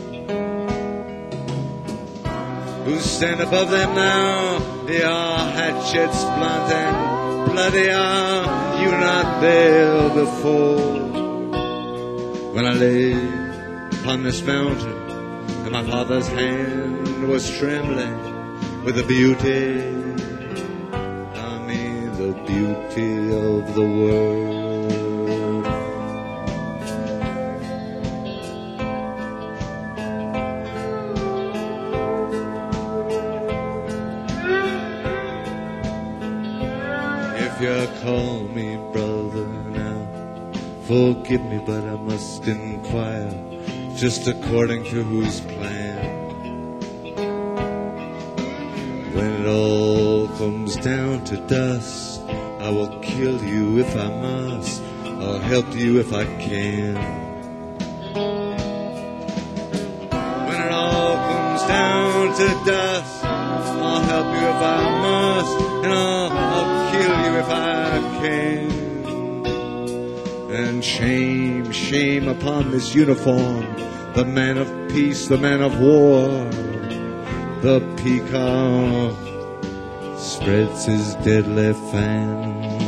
Who stand above them now? Your hatchets blunt and bloody. Are you not there before? When I lay upon this mountain, and my father's hand was trembling with the beauty, I mean the beauty of the world. If you call me brother now, forgive me, but I must inquire, just according to whose plan. When it all comes down to dust, I will kill you if I must. I'll help you if I can. When it all comes down to dust, I'll help you if I must, and I'll, I'll kill you if I can. And shame, shame upon this uniform, the man of peace, the man of war. The peacock spreads his deadly fan.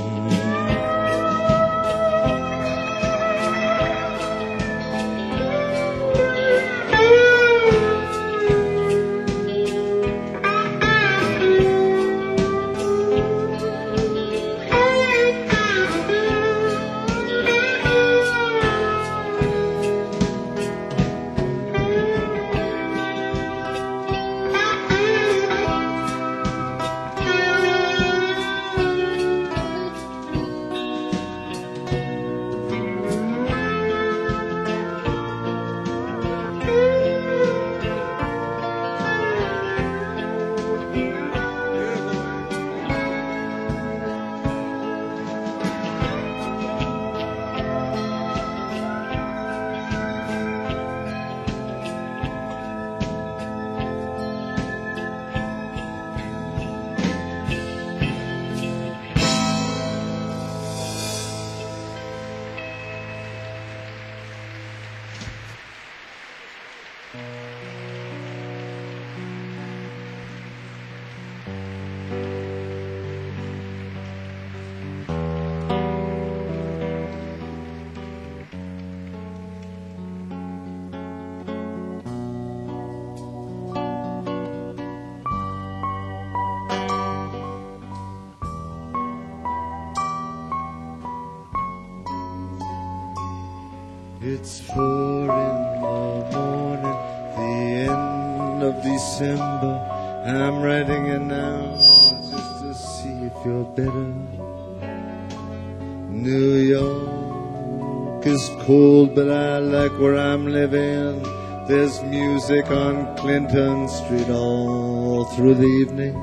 It's four in the morning, the end of December. I'm writing it now just to see if you're better. New York is cold, but I like where I'm living. There's music on Clinton Street all through the evening.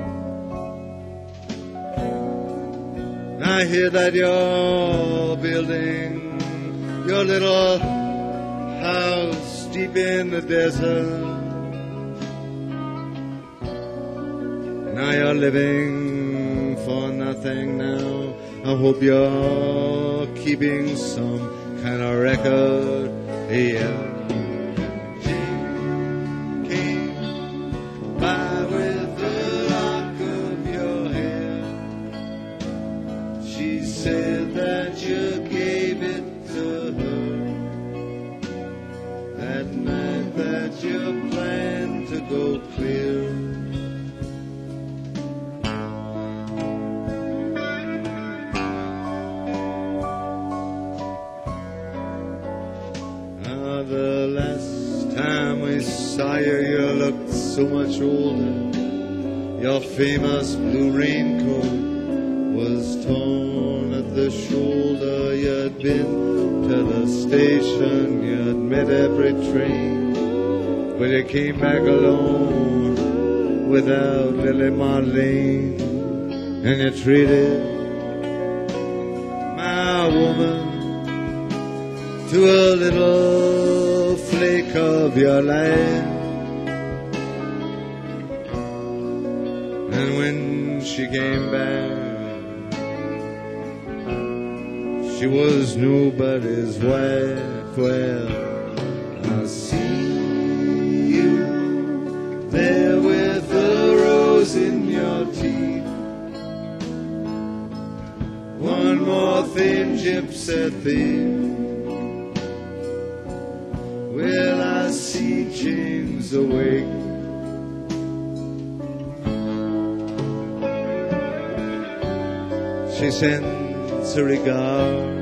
I hear that you're building your little house deep in the desert. Now you're living for nothing now. I hope you're keeping some kind of record. Yeah. Jane came by with the lock of your hair. She said that you gave it to her that night that you planned to go clear. The last time we saw you, you looked so much older. Your famous blue raincoat was torn at the shoulder. You'd been to the station, you'd met every train, but you came back alone without Lily Marlene. And you treated my woman to a little flake of your life. And when she came back, she was nobody's wife. Well, I see you there with a rose in your teeth. One more thin gypsy thief. Well, I see James awake. She sends a regard.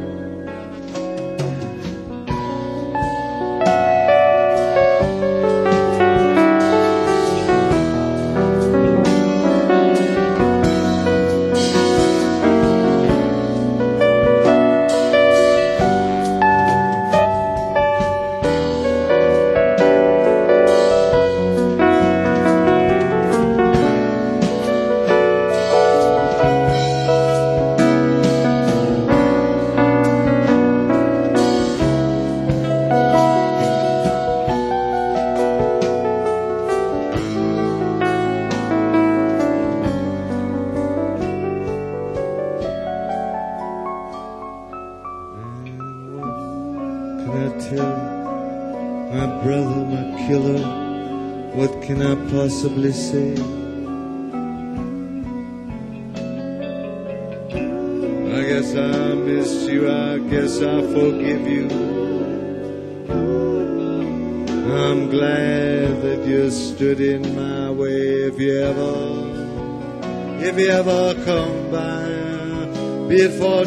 Possibly say I guess I missed you, I guess I forgive you. I'm glad that you stood in my way. If you ever, if you ever come by, be it for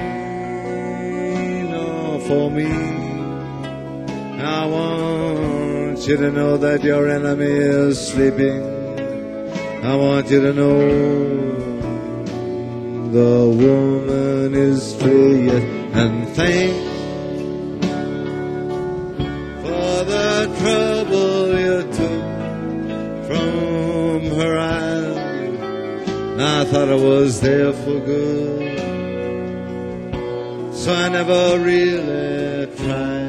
Jane or for me, I want you to know that your enemy is sleeping. I want you to know the woman is free. And thanks for the trouble you took from her eyes. I thought I was there for good, so I never really tried.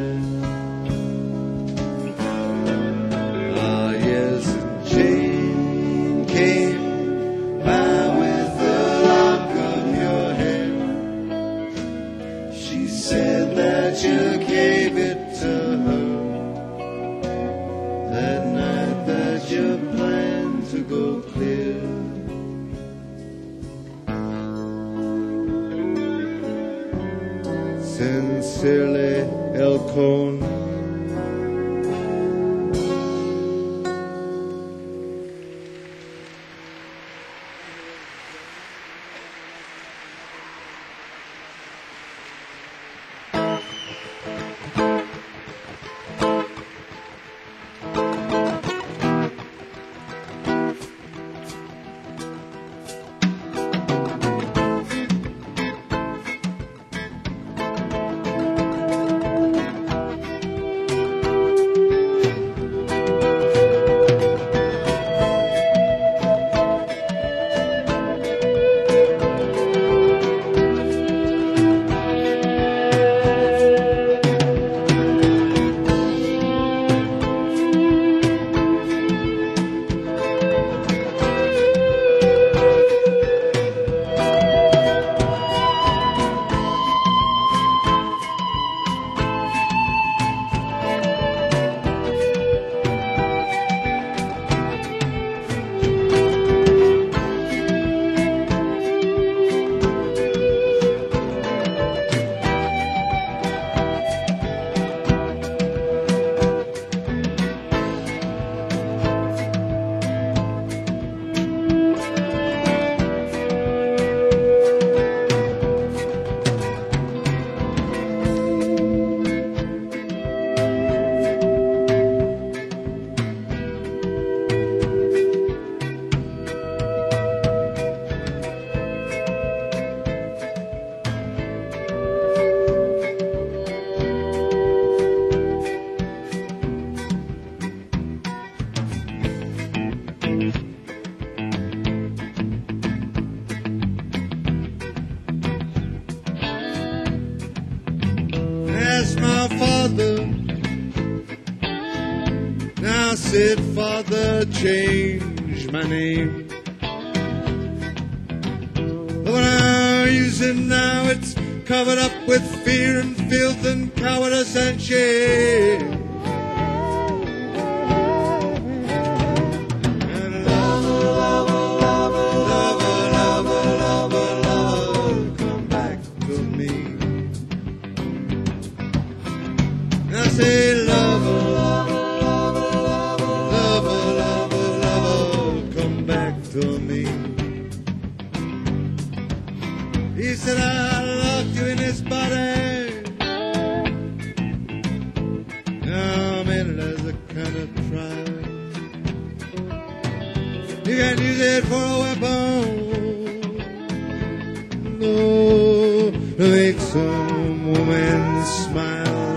Sincerely, El Cone. I said, Father, change my name. But when I use it now, it's covered up with fear and filth and cowardice and shame. And lover, lover, lover, lover, lover, lover, come back to me. And I say, lover, lover, lover, lover, lover, come back to me. He said, I locked you in this body. Now I'm in it as a kind of trial. You can use it for a weapon. No, to make some woman smile.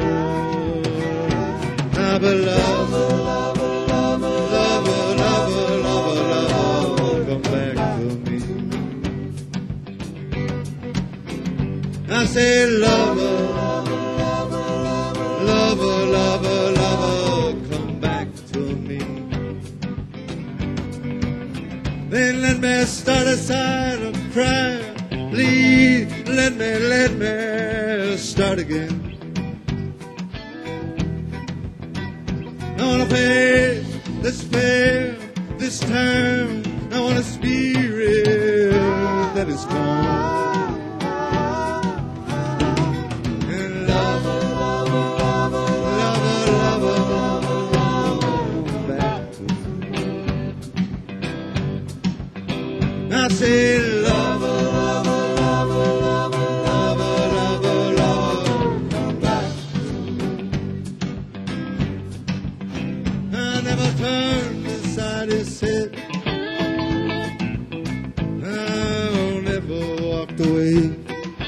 Ah, but lover, lover, lover, lover, lover, lover, lover, come back to me. I say, lover, lover, lover, lover, come back to me. Then let me start aside and cry. Please let me, let me start again. I wanna face this fear, this time. I want a spirit that is gone. I say, lover, lover, lover, lover, lover, lover, come back. I never turned aside his head. I never walked away.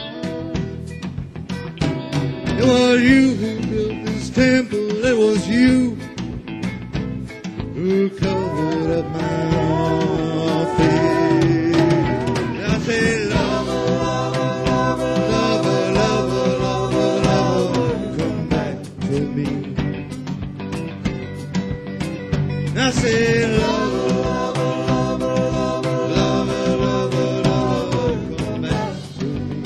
It was you who built this temple. It was you who covered up my face. Say, lover, lover, lover, lover, lover, lover, come back to me. I say, lover, lover, lover, lover, lover, come back to me.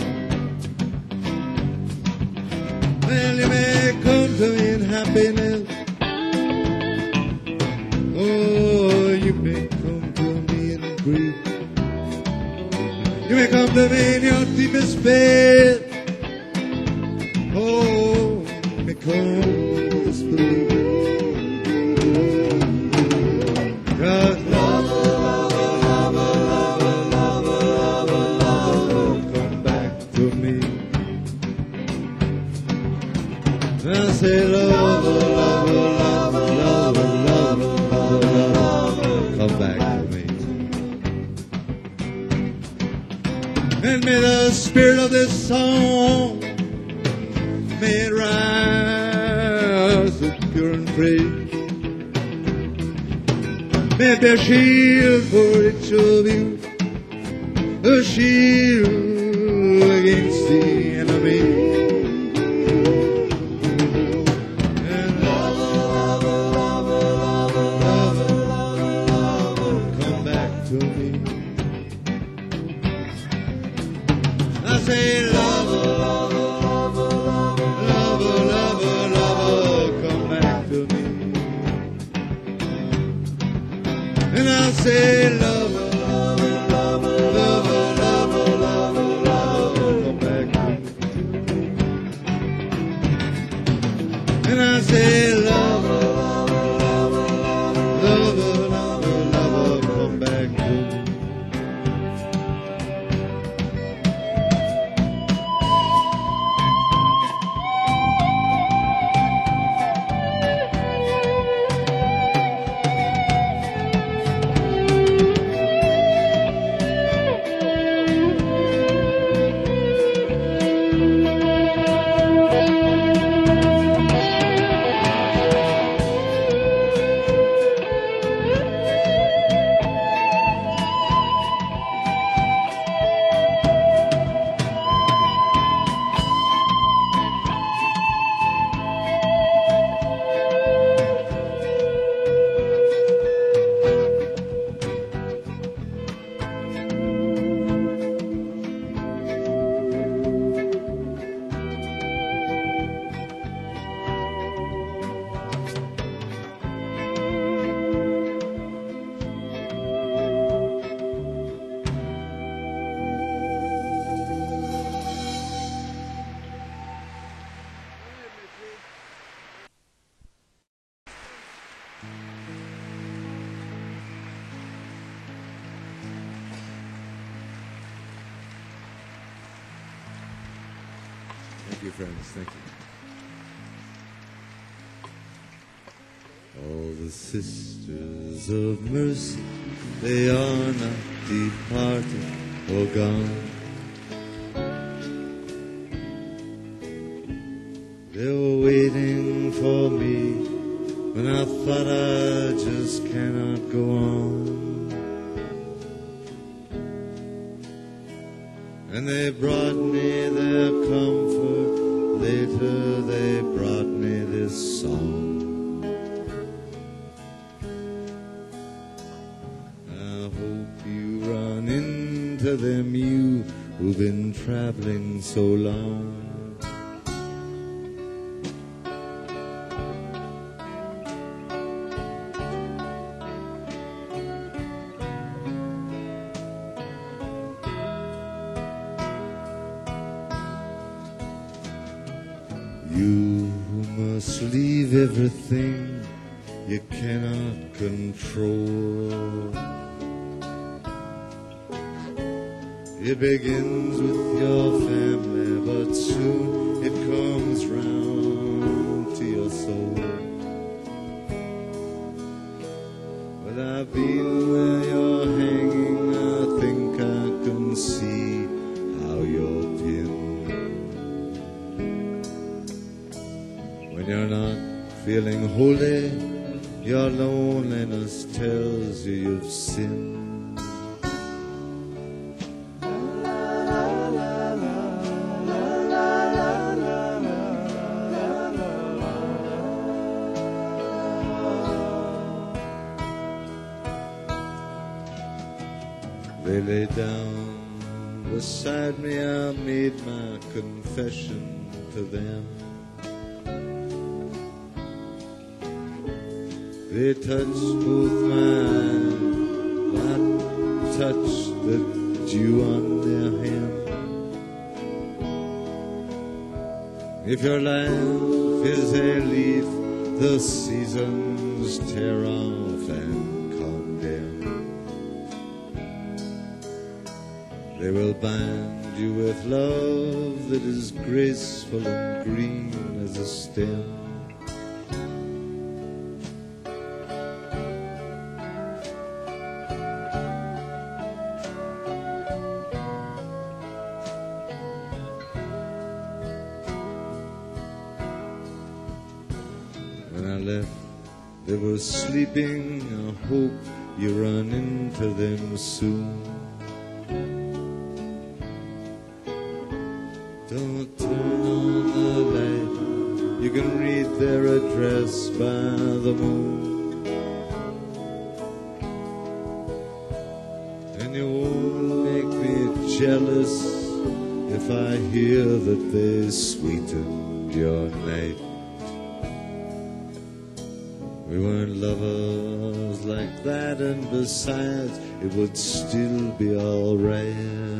Well, you may come to me in happiness. Oh, you may come to me in grief. You may come to me in your deepest bed. Oh, you may come with disbelief. Cause lover, lover, lover, lover, lover, lover, come back to me. I say, lover, lover, lover, lover, lover, lover, come back to me. And may the spirit of this song, may it rise so pure and free. May it be a shield for each of you, a shield against the enemy. And lover, lover, lover, lover, lover, lover, come back to me. I say, lover, lover, lover, lover, lover, come back to me. And I say, lover, lover, lover, lover, lover, lover, come back to me. And I say, lover, lover, lover, lover, lover, come back to me. Thank you, friends. Thank you. All the sisters of mercy, they are not departed or gone. They were waiting for me when I thought I just cannot go on. And they brought me their comfort, later they brought me this song. I hope you run into them, you who've been traveling so long. You must leave everything you cannot control. It begins with your family, but soon it comes round to your soul. But I've been where you're hanging, I think I can see how you're pinned. When you're not feeling holy, your loneliness tells you you've sinned. They lay down beside me, I made my confession to them. They touched both mine, I touched the dew on their hand. If your life is a leaf, the seasons tear off and condemn. They will bind you with love that is graceful and green as a stem. When I left, they were sleeping. I hope you run into them soon. Don't turn on the light, you can read their address by the moon. And you won't make me jealous if I hear that they sweetened your night. We weren't lovers like that, and besides, it would still be alright.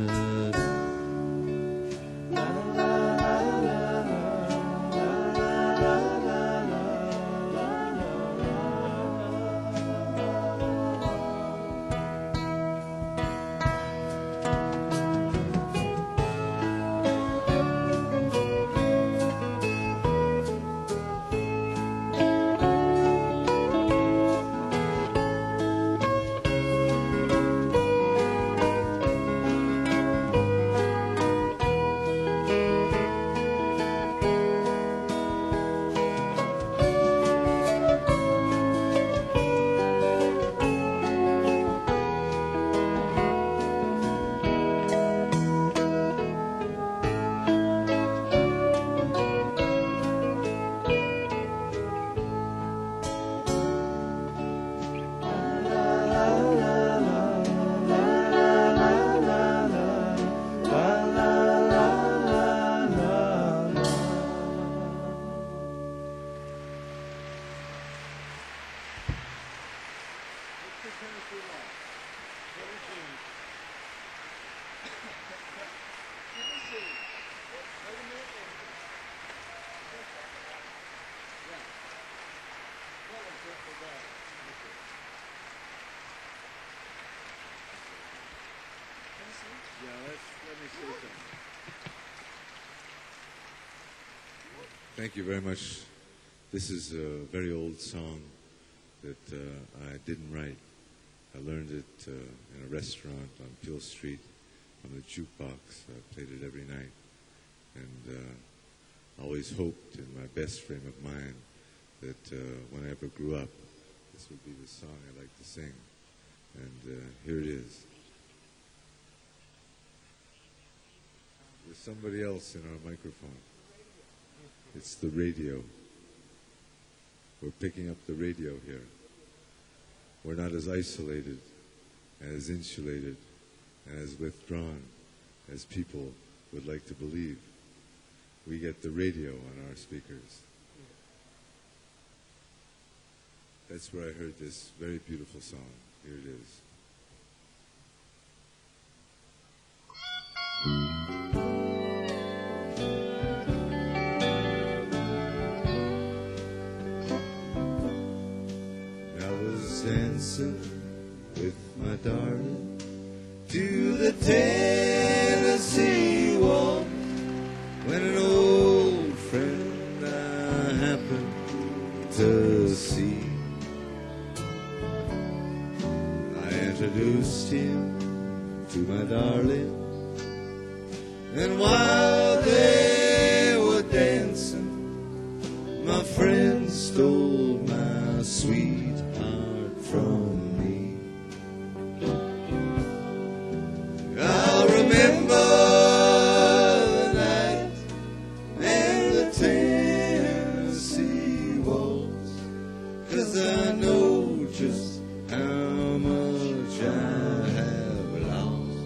Yeah. Well, it's just for that. Thank you very much. This is a very old song that uh, I didn't write. I learned it uh, in a restaurant on Peel Street on the jukebox. I played it every night. And uh, always hoped in my best frame of mind that uh, when I ever grew up, this would be the song I like to sing. And uh, here it is. There's somebody else in our microphone. It's the radio. We're picking up the radio here. We're not as isolated, as insulated, and as withdrawn as people would like to believe. We get the radio on our speakers. That's where I heard this very beautiful song. Here it is. Dancing with my darling to the Tennessee waltz when an old friend I happened to see. I introduced him to my darling, and while they were dancing, my friend stole my sweet from me. I'll remember the night and the Tennessee waltz, 'cause I know just how much I have lost.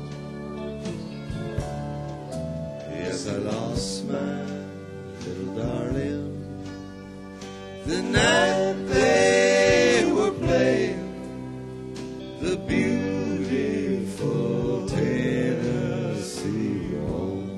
Yes, I lost my little darling the night they were playing the beautiful Tennessee waltz.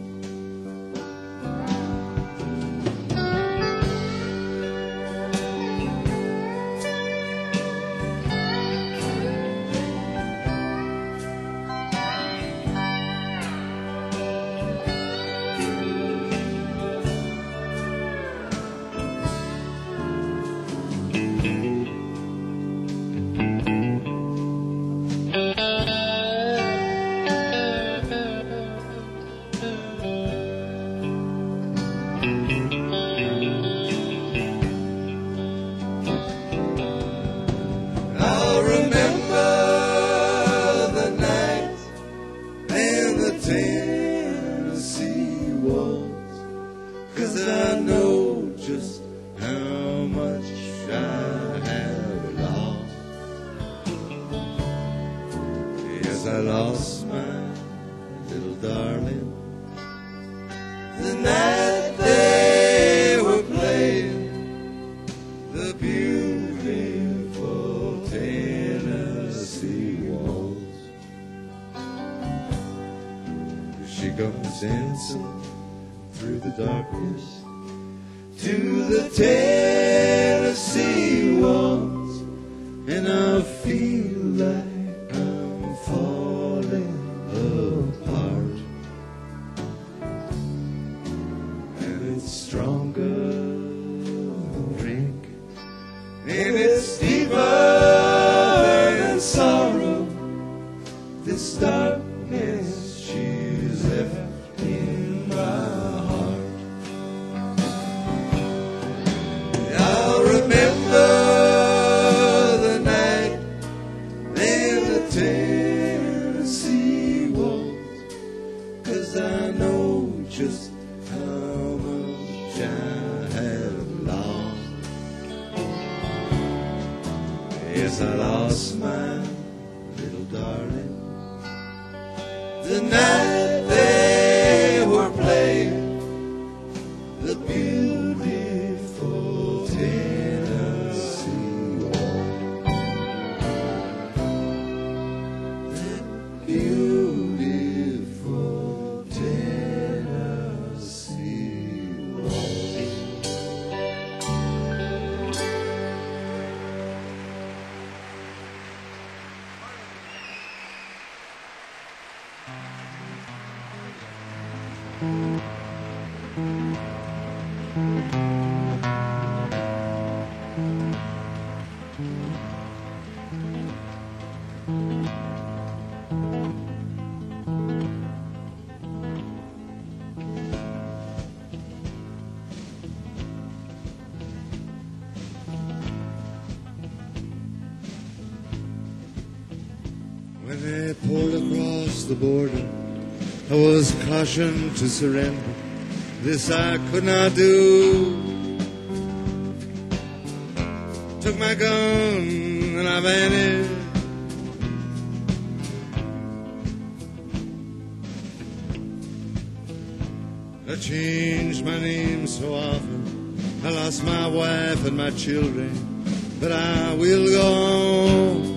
Dancing through the darkness to the Tennessee waltz, and I feel like I'm falling apart, and it's stronger than drink, and it's deeper than sorrow, this darkness she's left in my heart. I'll remember the night and the Tennessee waltz, 'cause I know just how much I have lost. Yes, I lost my little darling the night they were playing the beautiful Tennessee waltz. That beautiful Tennessee waltz. When they pulled across the border, I was cautioned to surrender. This I could not do. Took my gun and I vanished. I changed my name so often. I lost my wife and my children, but I will go on.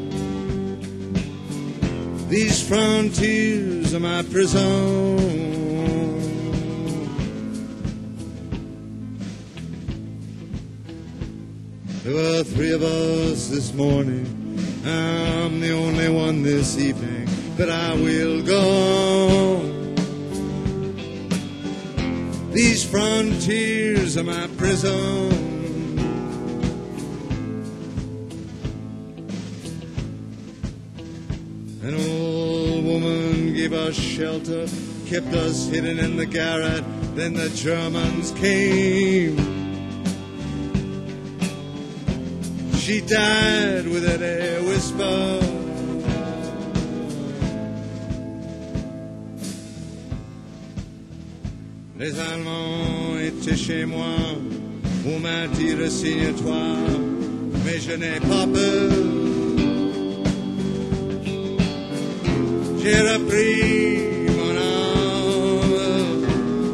These frontiers are my prison. There were three of us this morning. I'm the only one this evening, but I will go on. These frontiers are my prison. An old woman gave us shelter, kept us hidden in the garret. Then the Germans came. She died without a whisper. Les Allemands étaient chez moi, on m'a dit resigne-toi, mais je n'ai pas peur. J'ai repris mon âme.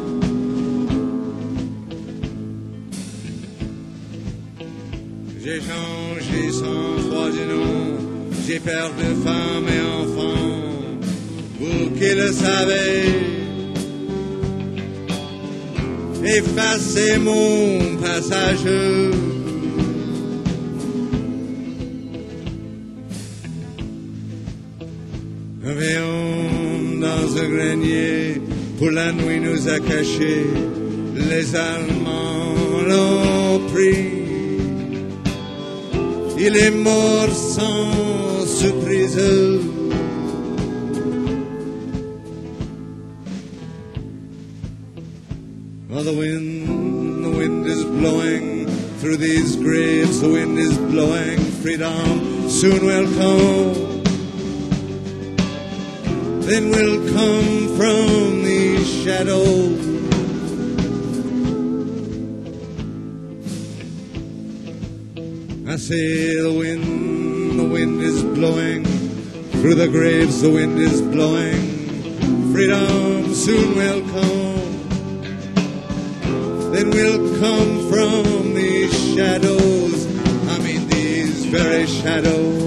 J'ai changé sans foi du nom. J'ai perdu femme et enfant. Vous qui le savez, effacez mon passage. Un rayon dans un grenier pour la nuit nous a cachés. Les Allemands l'ont pris. Il est mort sans surprise. Oh, the wind, the wind is blowing through these graves. The wind is blowing. Freedom soon will come. Then will come from these shadows. I say the wind, the wind is blowing through the graves. The wind is blowing. Freedom soon will come. Then will come from these shadows. I mean these very shadows.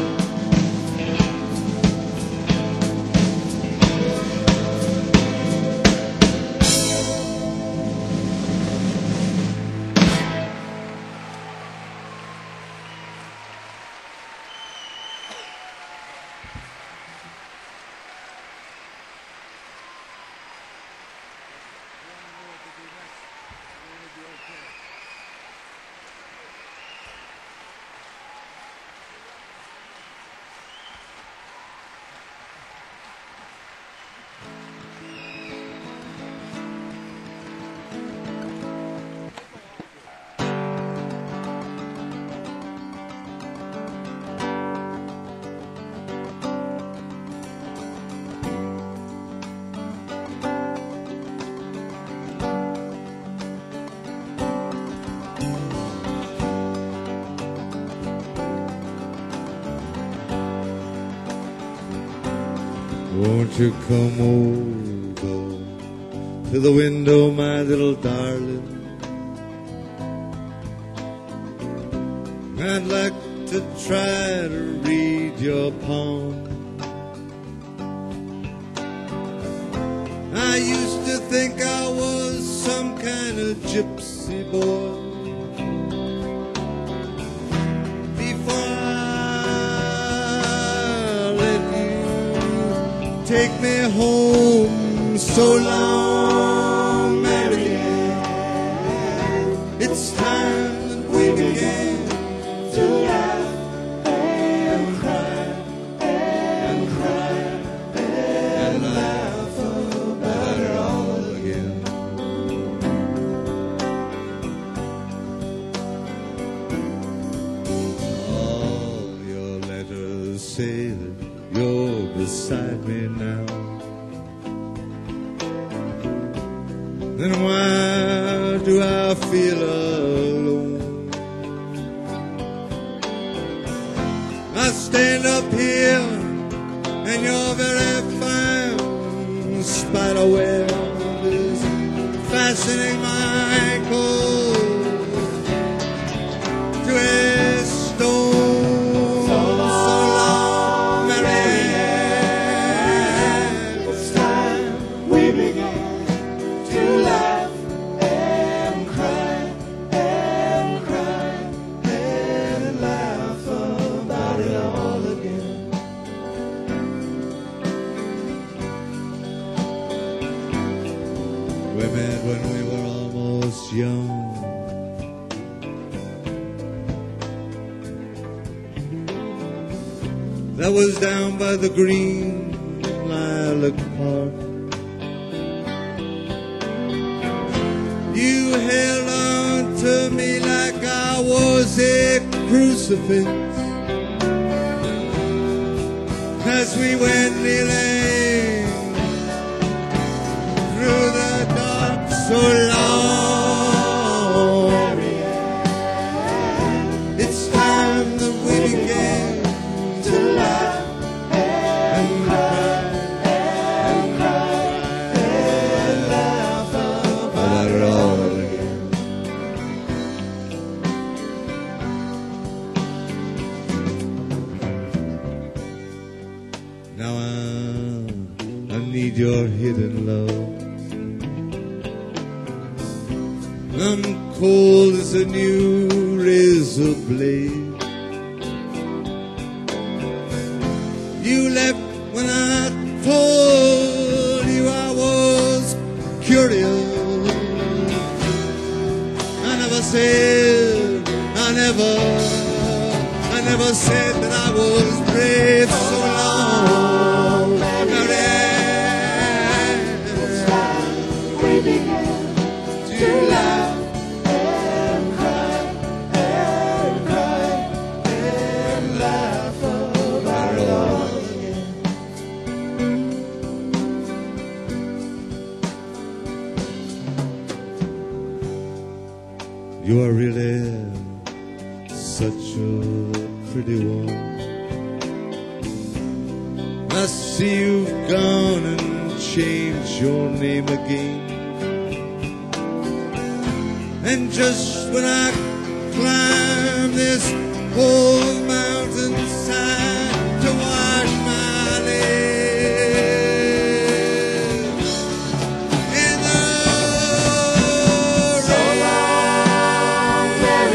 Won't you come over to the window, my little darling? I'd like to try to read your palm. I used to think I was some kind of gypsy boy. Take me home So long, Marianne. It's time that we began to laugh and cry and cry and laugh about it all again. All your letters say that you're beside me now. Then why do I feel alone? I stand up here and your very fine spider web is fastening my ankle to a stone. So long, Marianne. It's time we began to laugh and cry and cry and laugh about it all again. We met when we were almost young. That was down by the green lilac park. You held on to me like I was a crucifix as we went kneeling through the dark so long. It's time that we began to laugh and cry and cry and laugh about it all again. Now I, I need your hidden love. I'm cold as a new razor blade. You left when I told you I was curious. I never said, I never, I never said that I was brave. So long, Marianne. It's time we began to laugh and cry and cry and laugh about it all again. You are really such a pretty one. I see you've gone and changed your name again. And just when I climb this whole mountainside to wash my lips in the so long,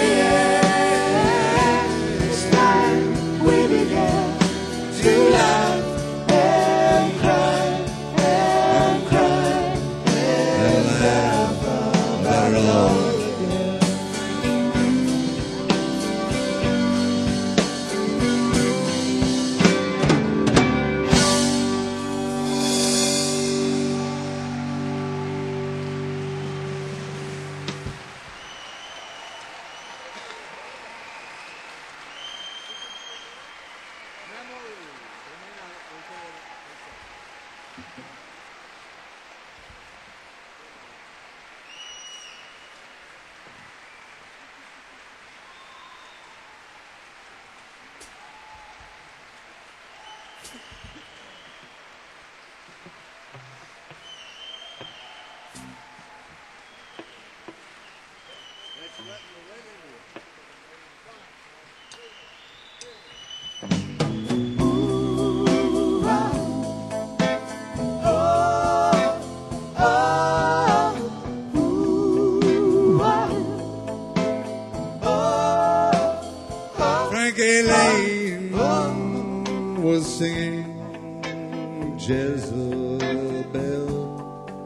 Marianne. It's time we began to laugh and cry and cry and laugh about it all. Frankie Lane was singing Jezebel.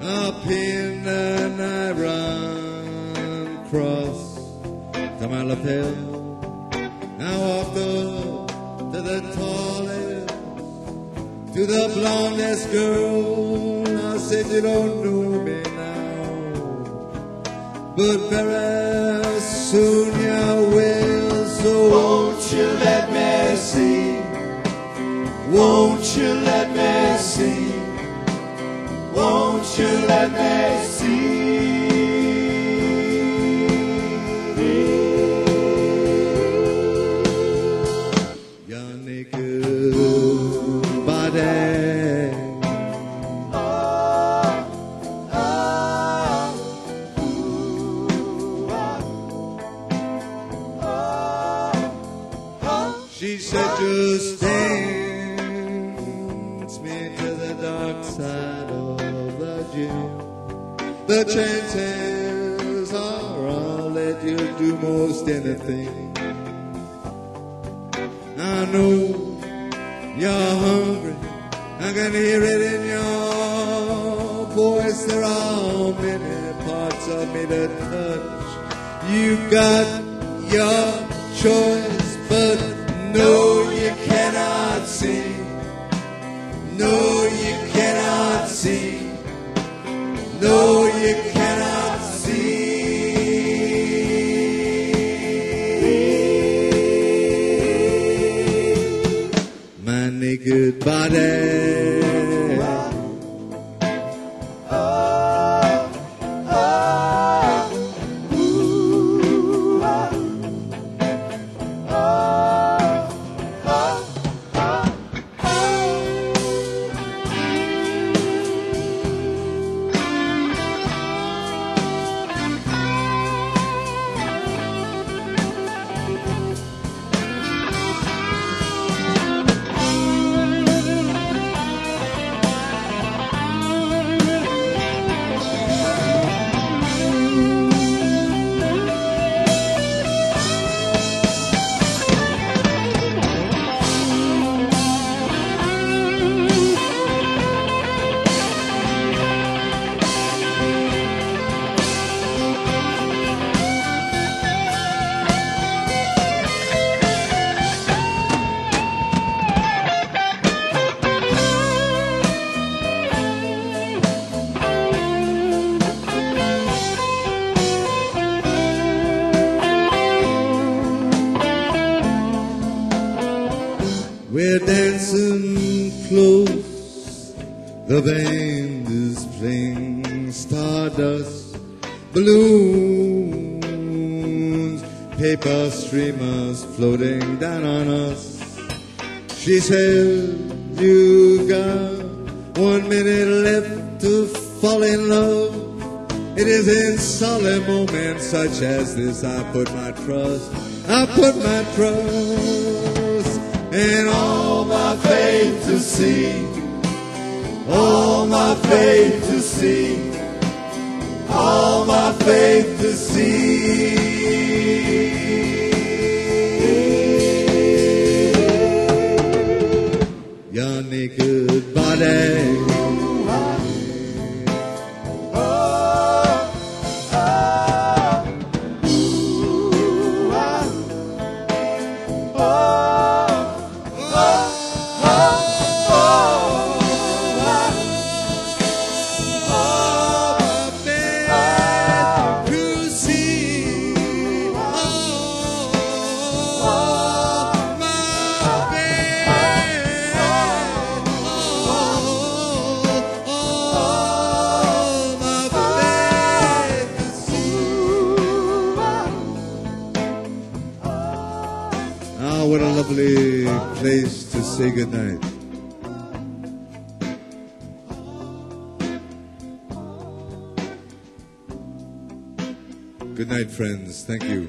Up in the night run cross to my lapel. Now walk up to the toilet, to the blondest girl. I said you don't know me now, but very soon you will. So won't you let me see? Won't you let me see? Won't you let me see your naked body? Oh, oh, ooh, oh, oh. She said just dance me to the dark side of the gym. The chances are I'll let you do most anything. I know you're hungry, I can hear it in your voice. There are many parts of me to touch. You got your choice, but no, you cannot see. No, you cannot see. No, you cannot see my naked body. Oh, oh, ooh, oh, oh, oh, oh. We're dancing close, the band is playing stardust, balloons, paper streamers floating down on us. She said, you got one minute left to fall in love. It is in solemn moments such as this I put my trust, I put my trust and all my faith to see, all my faith to see, all my faith to see. Your naked body. Ah, what a lovely place to say goodnight. Good night, friends. Thank you.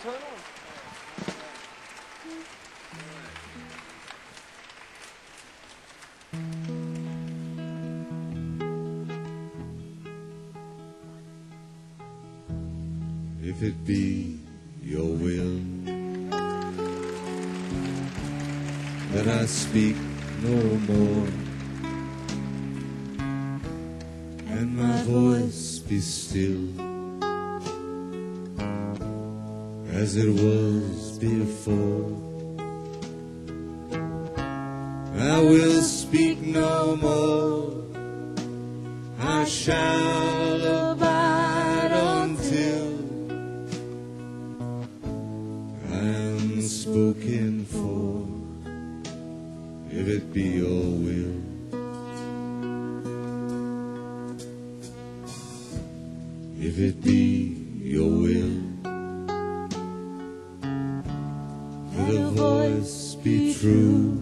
turn on. If it be your will that I speak no more, and my voice be still as it was before, I will speak no more. I shall abide until I am spoken for. If it be your will, if it be your will, for the voice be true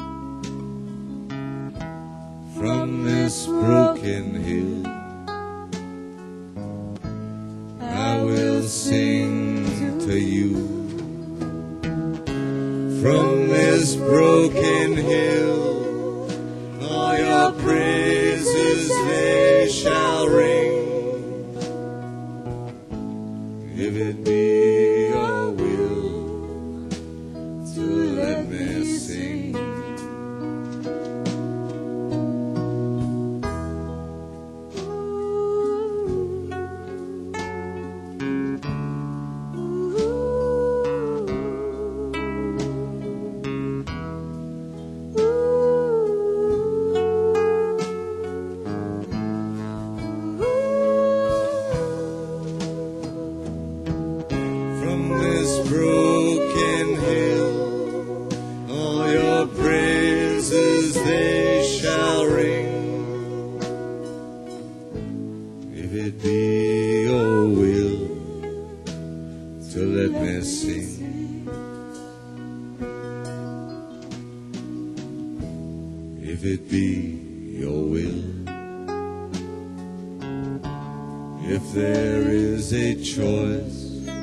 from this broken hill, I will sing to you. From this broken hill, all your praises they shall ring. If it be your will to let me sing, broken hill, all your praises they shall ring. If it be your will to let me sing, if it be your will, if there is a choice,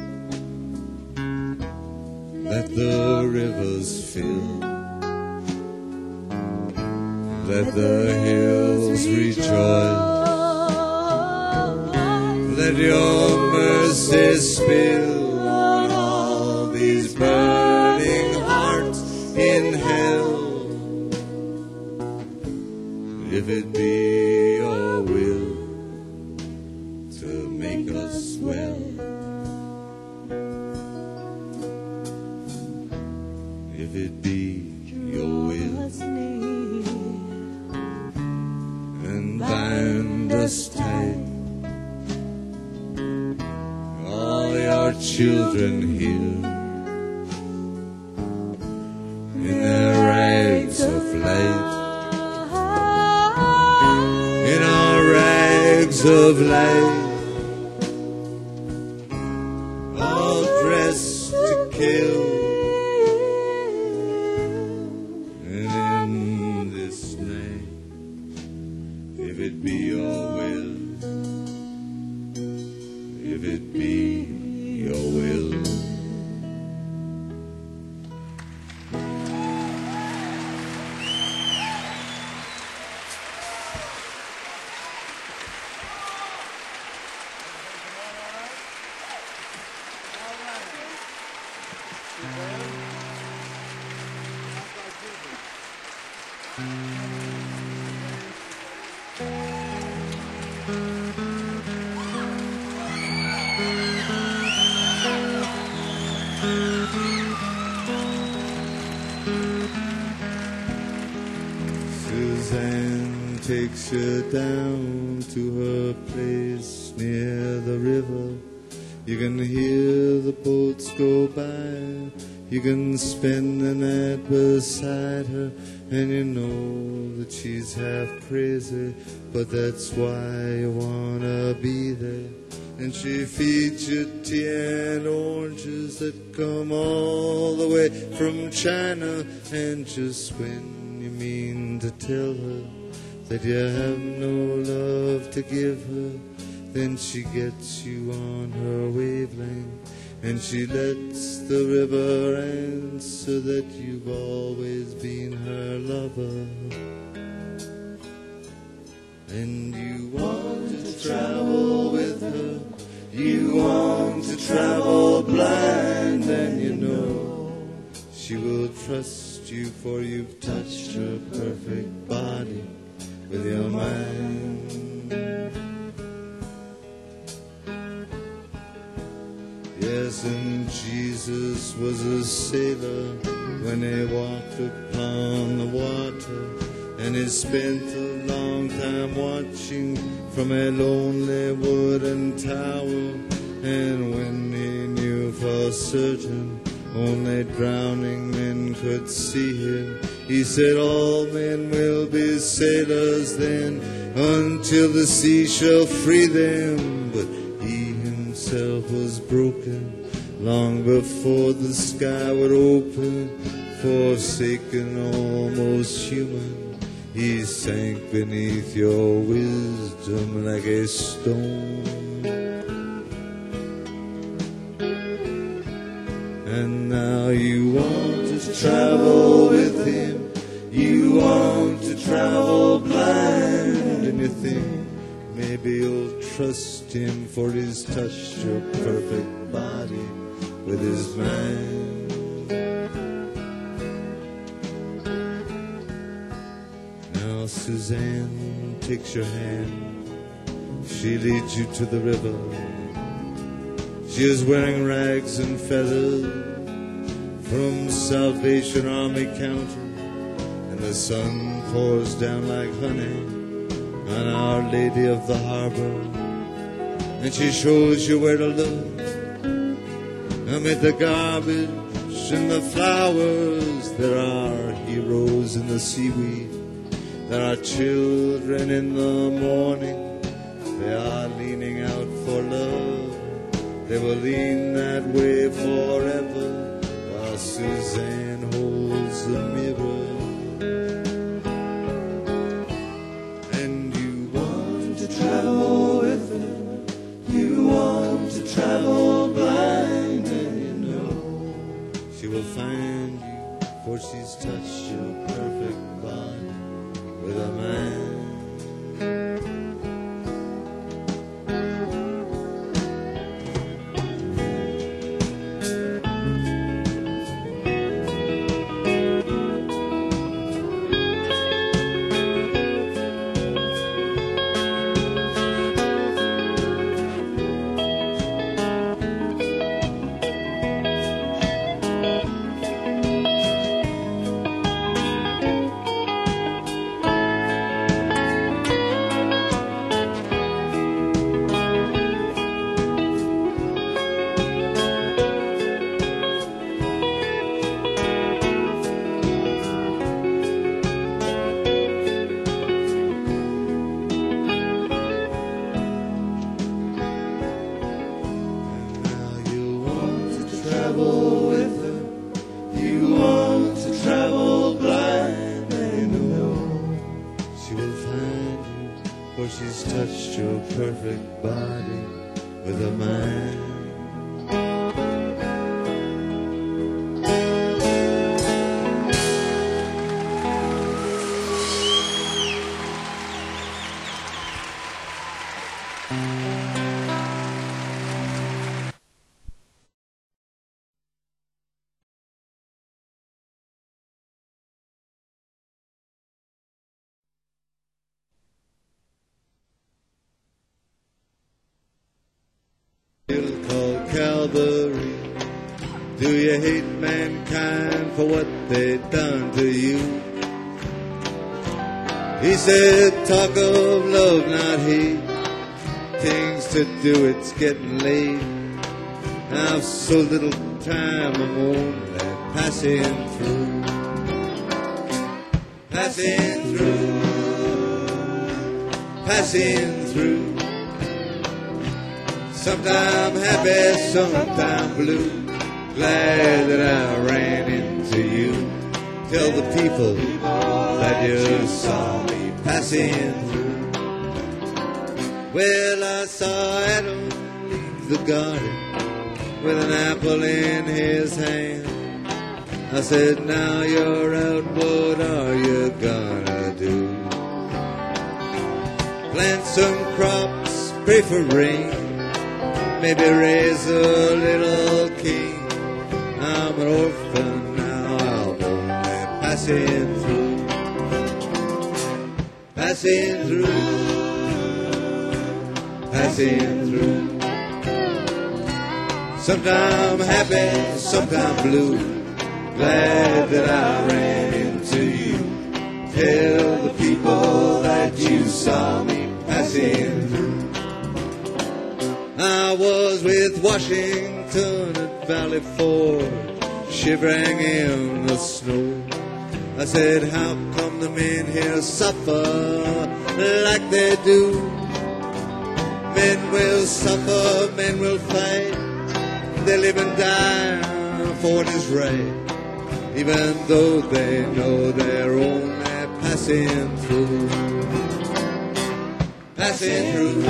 let the rivers fill, let the hills rejoice, let your mercy spill on all these burning hearts in hell. If it be your will to make us well, if it be your will, and bind us tight, all your children here, in their rags of light, in our rags of light, all dressed to kill. If it be your will, if it be your will. Suzanne takes you down to her place near the river. You can hear the boats go by. You can spend the night beside her, and you know that she's half crazy, but that's why you wanna be there. And she feeds you tea and oranges that come all the way from China. And just when you mean to tell her that you have no love to give her, then she gets you on her wavelength, And she lets the river answer that you've always been her lover. And you want to travel with her, you want to travel blind, and you know she will trust you, for you've touched her perfect body with your mind. Yes, and Jesus was a sailor when he walked upon the water, and he spent a long time watching from a lonely wooden tower. And when he knew for certain only drowning men could see him, he said, all men will be sailors then, until the sea shall free them. But he himself was broken long before the sky would open. Forsaken, almost human, he sank beneath your wisdom like a stone. And now you want to travel with him, you want to travel blind, and you think maybe you'll trust him, for he's touched your perfect body with his mind. Now Suzanne takes your hand, she leads you to the river. She is wearing rags and feathers from Salvation Army County, and the sun pours down like honey on Our Lady of the Harbor. And she shows you where to look amid the garbage and the flowers. There are heroes in the seaweed, there are children in the morning. They are leaning out for love, they will lean that way forever, while Suzanne holds the mirror. And you want to travel with her, you want to travel blind, and you know she will find you, for she's touched your perfect body with a mind. She's touched your perfect body with a mind. Called Calvary. Do you hate mankind for what they done to you? He said, talk of love, not hate. Things to do, it's getting late. I've so little time, I'm only passing through. Passing through. Passing through. Sometime happy, sometime blue. Glad that I ran into you. Tell the people that you saw me passing through. Well, I saw Adam leave the garden with an apple in his hand. I said, now you're out, what are you gonna do? Plant some crops, pray for rain, maybe raise a little king. I'm an orphan now, I'll only passing through, passing through, passing through. Sometime happy, sometime blue. Glad that I ran into you. Tell the people that you saw me passing through. I was with Washington at Valley Forge, shivering in the snow. I said, how come the men here suffer like they do? Men will suffer, men will fight. They live and die for what is right, even though they know they're only passing through, passing through,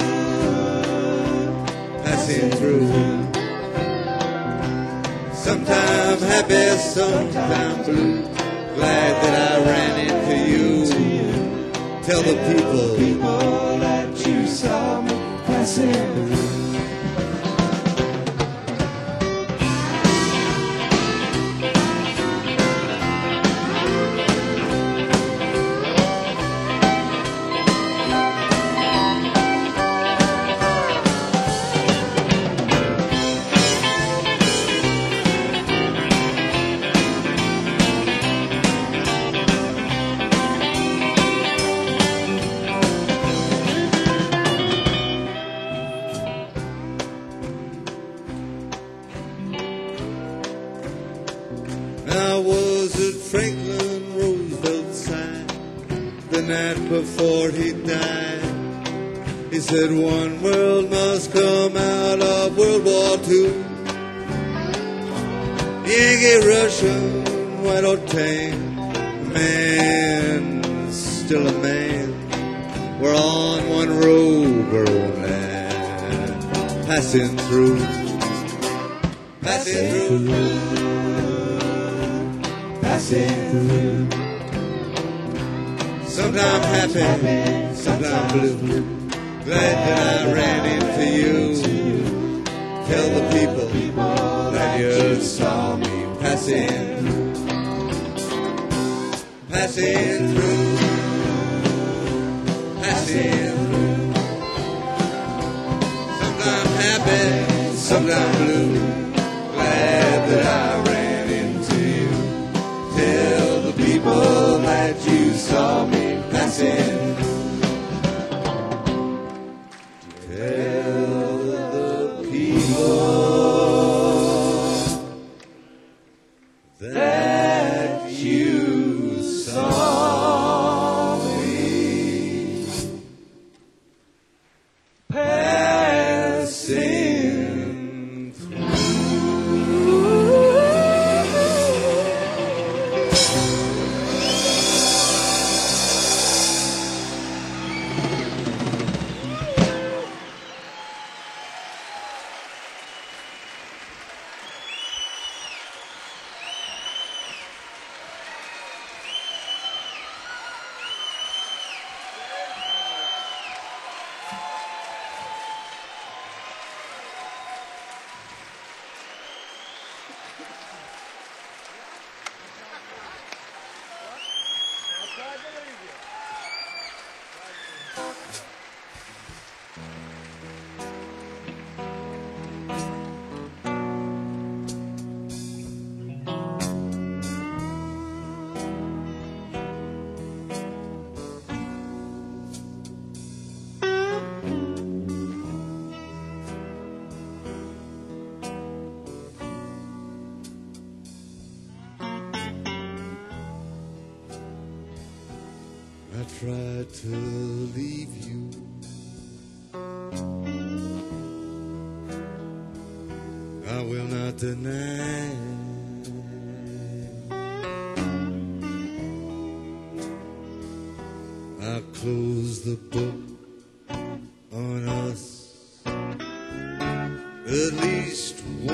passing through. Sometime happy, sometime blue. Glad that I ran into you. Tell the people, people that you saw me passing through. Before he died, he said one world must come out of World War Two. Yankee, Russian, white or tan, man, still a man. We're on one road, we're only passing through, passing through, passing through. Sometime happy, sometime blue. Glad that I ran into you. Tell the people that you saw me passing, passing through, passing through. Sometime happy, sometime blue. Glad that I ran into you. Tell the people that you saw me passing. Tell the people that you saw me passing through. I tried to leave you, I will not deny. I closed the book on us at least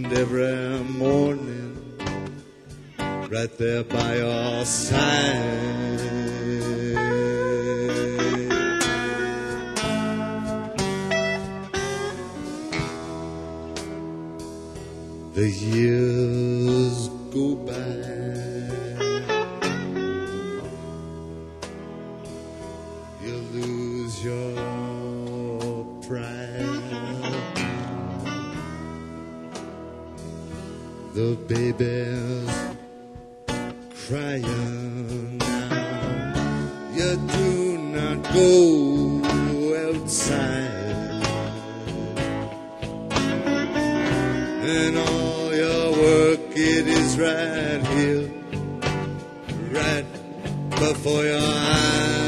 and every morning, right there by your side. The years go by, you lose your pride. The baby's crying now. You do not go outside. And all your work, it is right here, right before your eyes.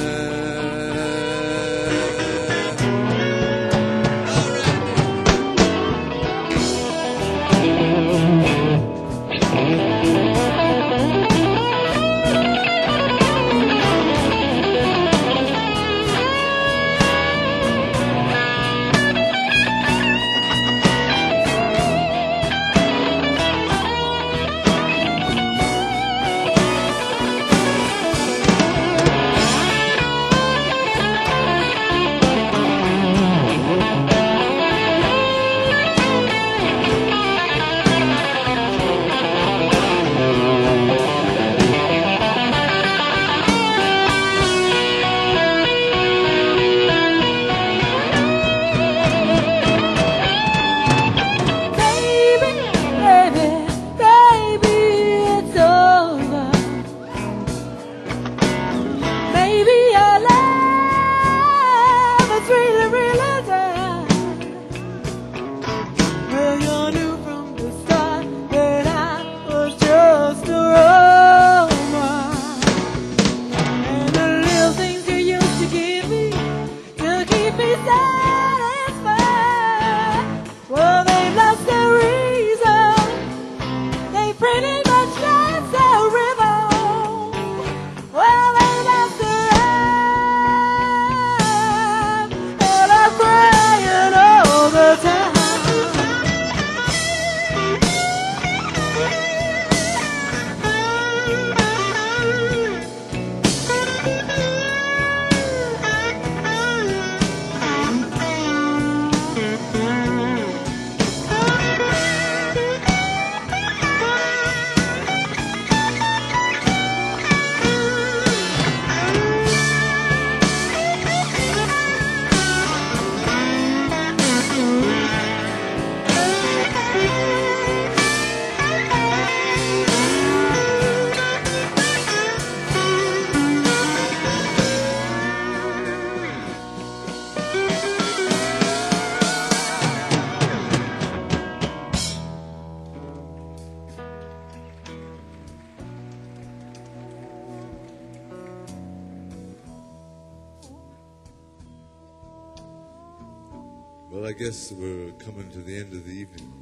Well, I guess we're coming to the end of the evening.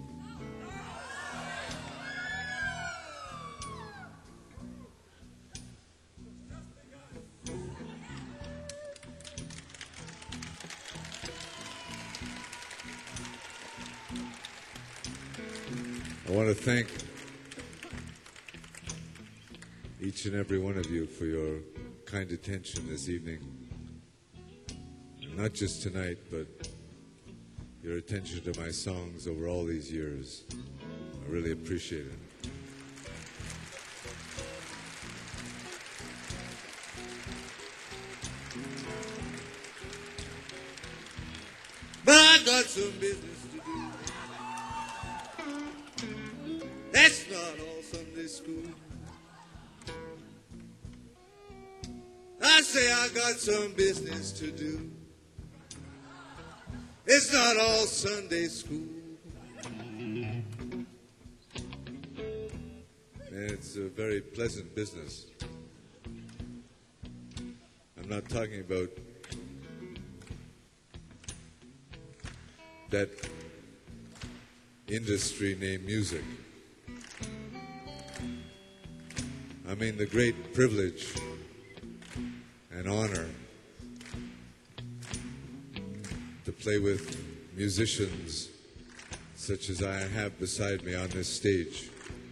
I want to thank each and every one of you for your kind attention this evening. Not just tonight, but your attention to my songs over all these years. I really appreciate it. But I got some business to do. That's not all Sunday school. I say I got some business to do. It's not all Sunday school. And it's a very pleasant business. I'm not talking about that industry named music. I mean the great privilege and honor to play with musicians such as I have beside me on this stage.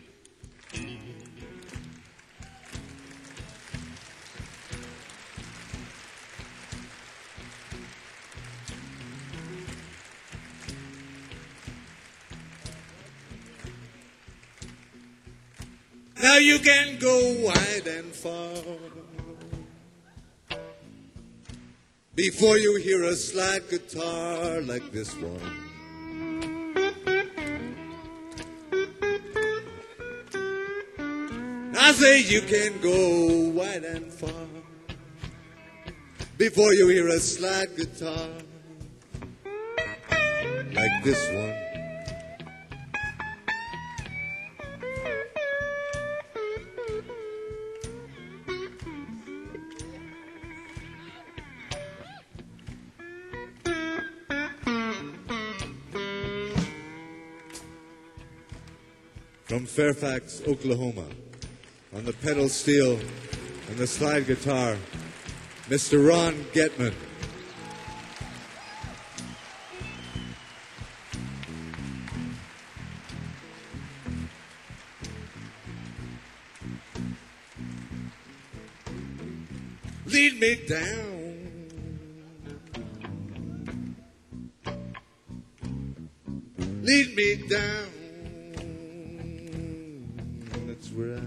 Now you can go wide and far before you hear a slide guitar like this one. I say you can go wide and far before you hear a slide guitar like this one. From Fairfax, Oklahoma, on the pedal steel and the slide guitar, Mister Ron Getman. Lead me down, lead me down. That's where I,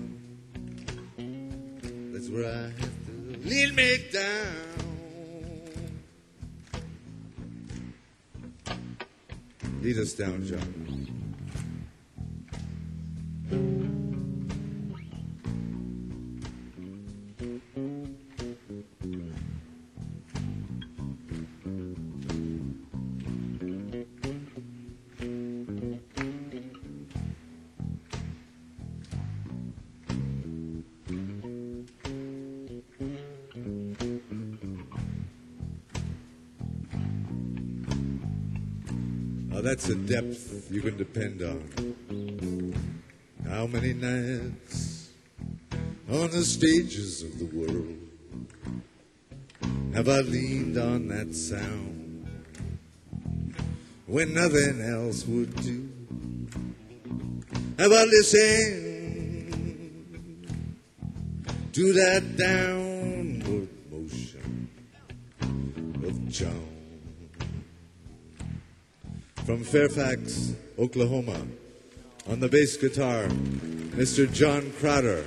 that's where I have to lead me down. Lead us down, John. Now that's a depth you can depend on. How many nights on the stages of the world have I leaned on that sound when nothing else would do? Have I listened to that downward motion of Joan? From Fairfax, Oklahoma, on the bass guitar, Mister John Crowder.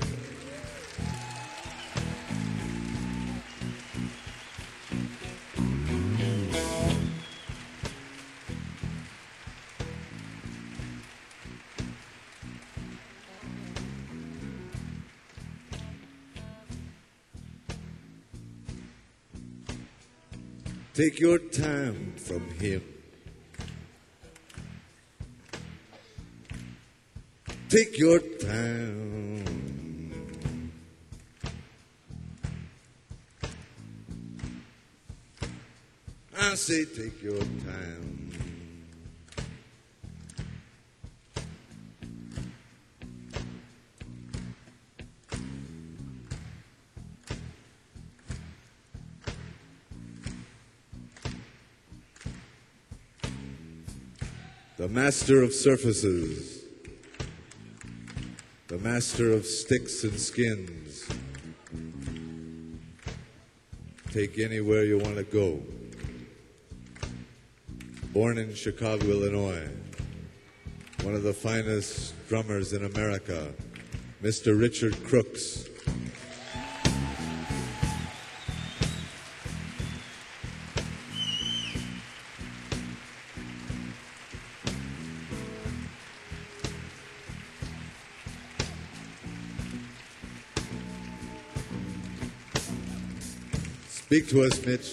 Take your time from him. Take your time. I say take your time. The master of surfaces, the master of sticks and skins. Take anywhere you want to go. Born in Chicago, Illinois, one of the finest drummers in America, Mister Richard Crooks. Speak to us, Mitch.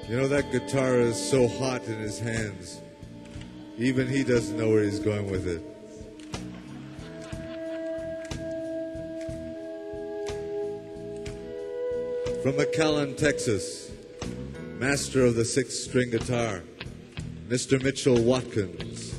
You know, that guitar is so hot in his hands. Even he doesn't know where he's going with it. From McAllen, Texas, master of the six-string guitar, Mister Mitchell Watkins.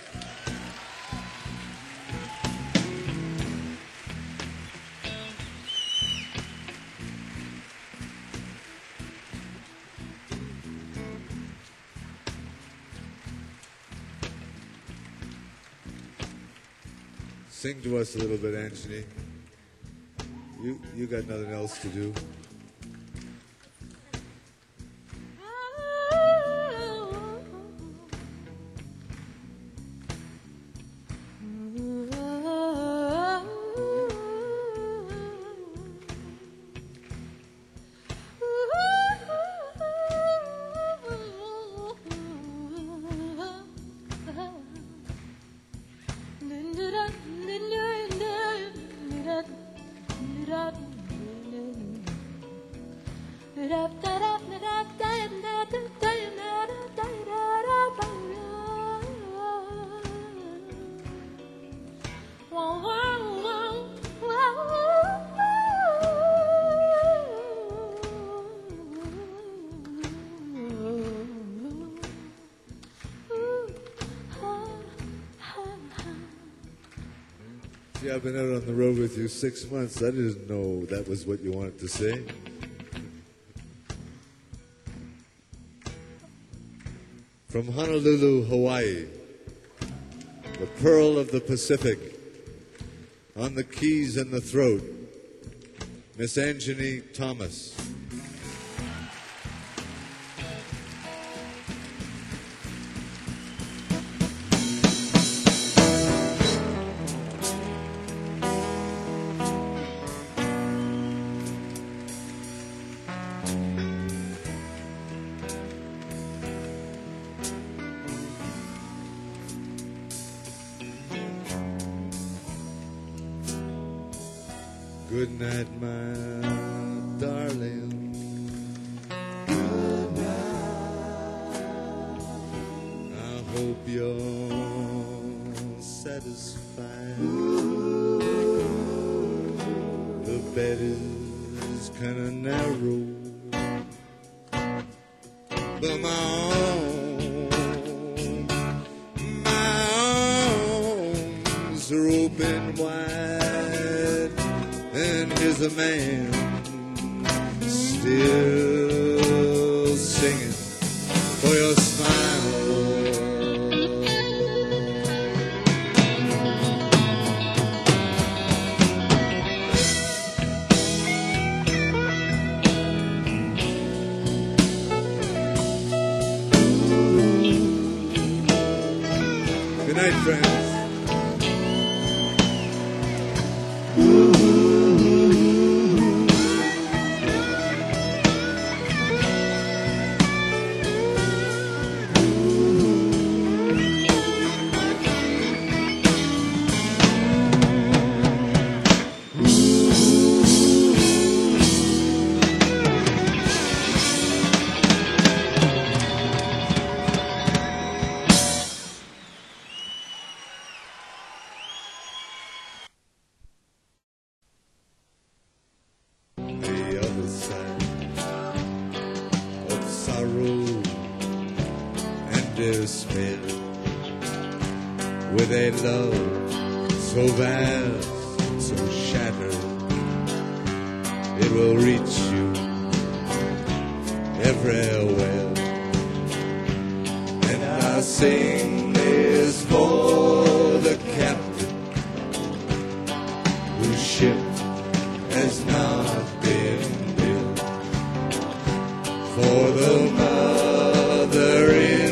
Sing to us a little bit, Anthony. You, you got nothing else to do. See, I've been out on the road with you six months. I didn't know that was what you wanted to say. From Honolulu, Hawaii, the pearl of the Pacific, on the keys and the throat, Miss Anjani Thomas. Good night, my darling. Good night. I hope you're satisfied. The bed is kind of narrow, but my arms, my arms are open wide. And here's a man still singing for your smile. Good night, friends. Despair, with a love so vast, so shattered, it will reach you everywhere. And I sing this for the captain whose ship has not been built, for the mother in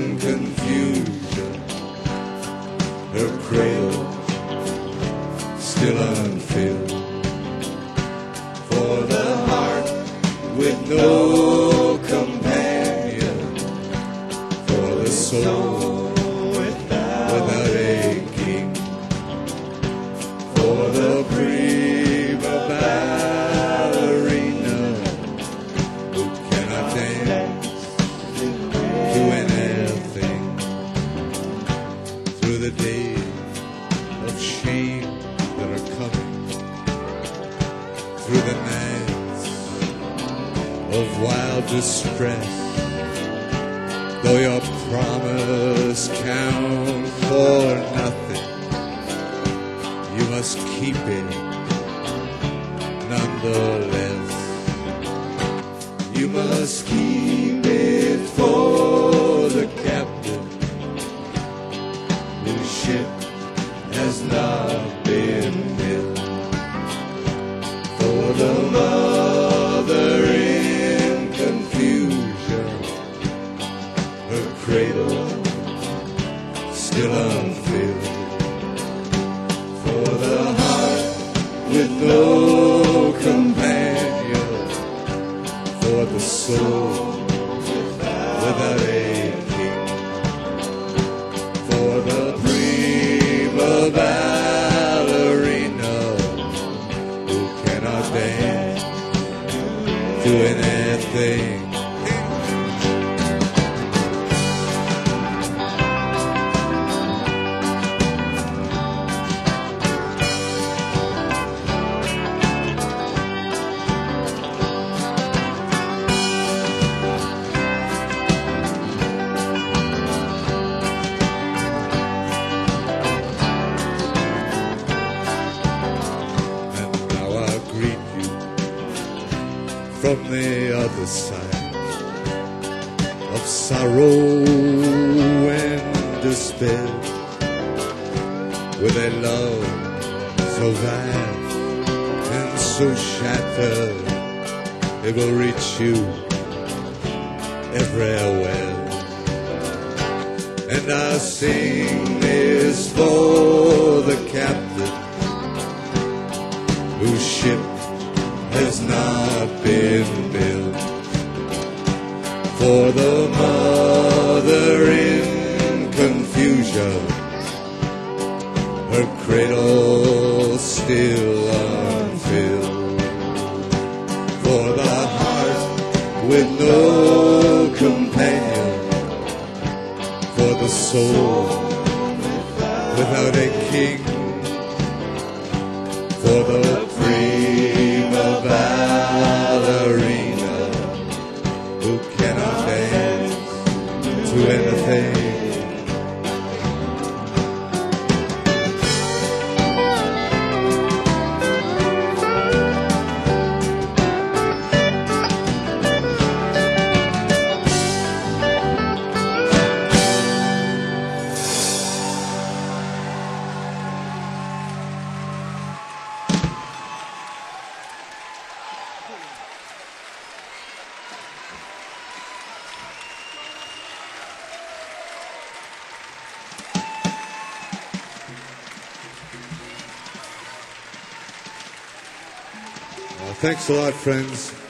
her cradle still unfilled, for the heart with no companion, for the soul without, without a king, for the prima ballerina who cannot dance with a net of wild distress. Though your promise count for nothing, you must keep it nonetheless. You must keep it for the captain whose ship has not been built. For the mother in confusion, her cradle still unfilled. For the heart with no companion, for the soul without a king, for the prima ballerina who cannot dance to anything. From the other side of sorrow and despair, with a love so vast and so shattered, it will reach you everywhere. And I sing this for the captain whose ship has not been built, for the mother in confusion, her cradle still unfilled, for the heart with no companion, for the soul without a king, for the prima ballerina who cannot dance to anything. Well, thanks a lot, friends.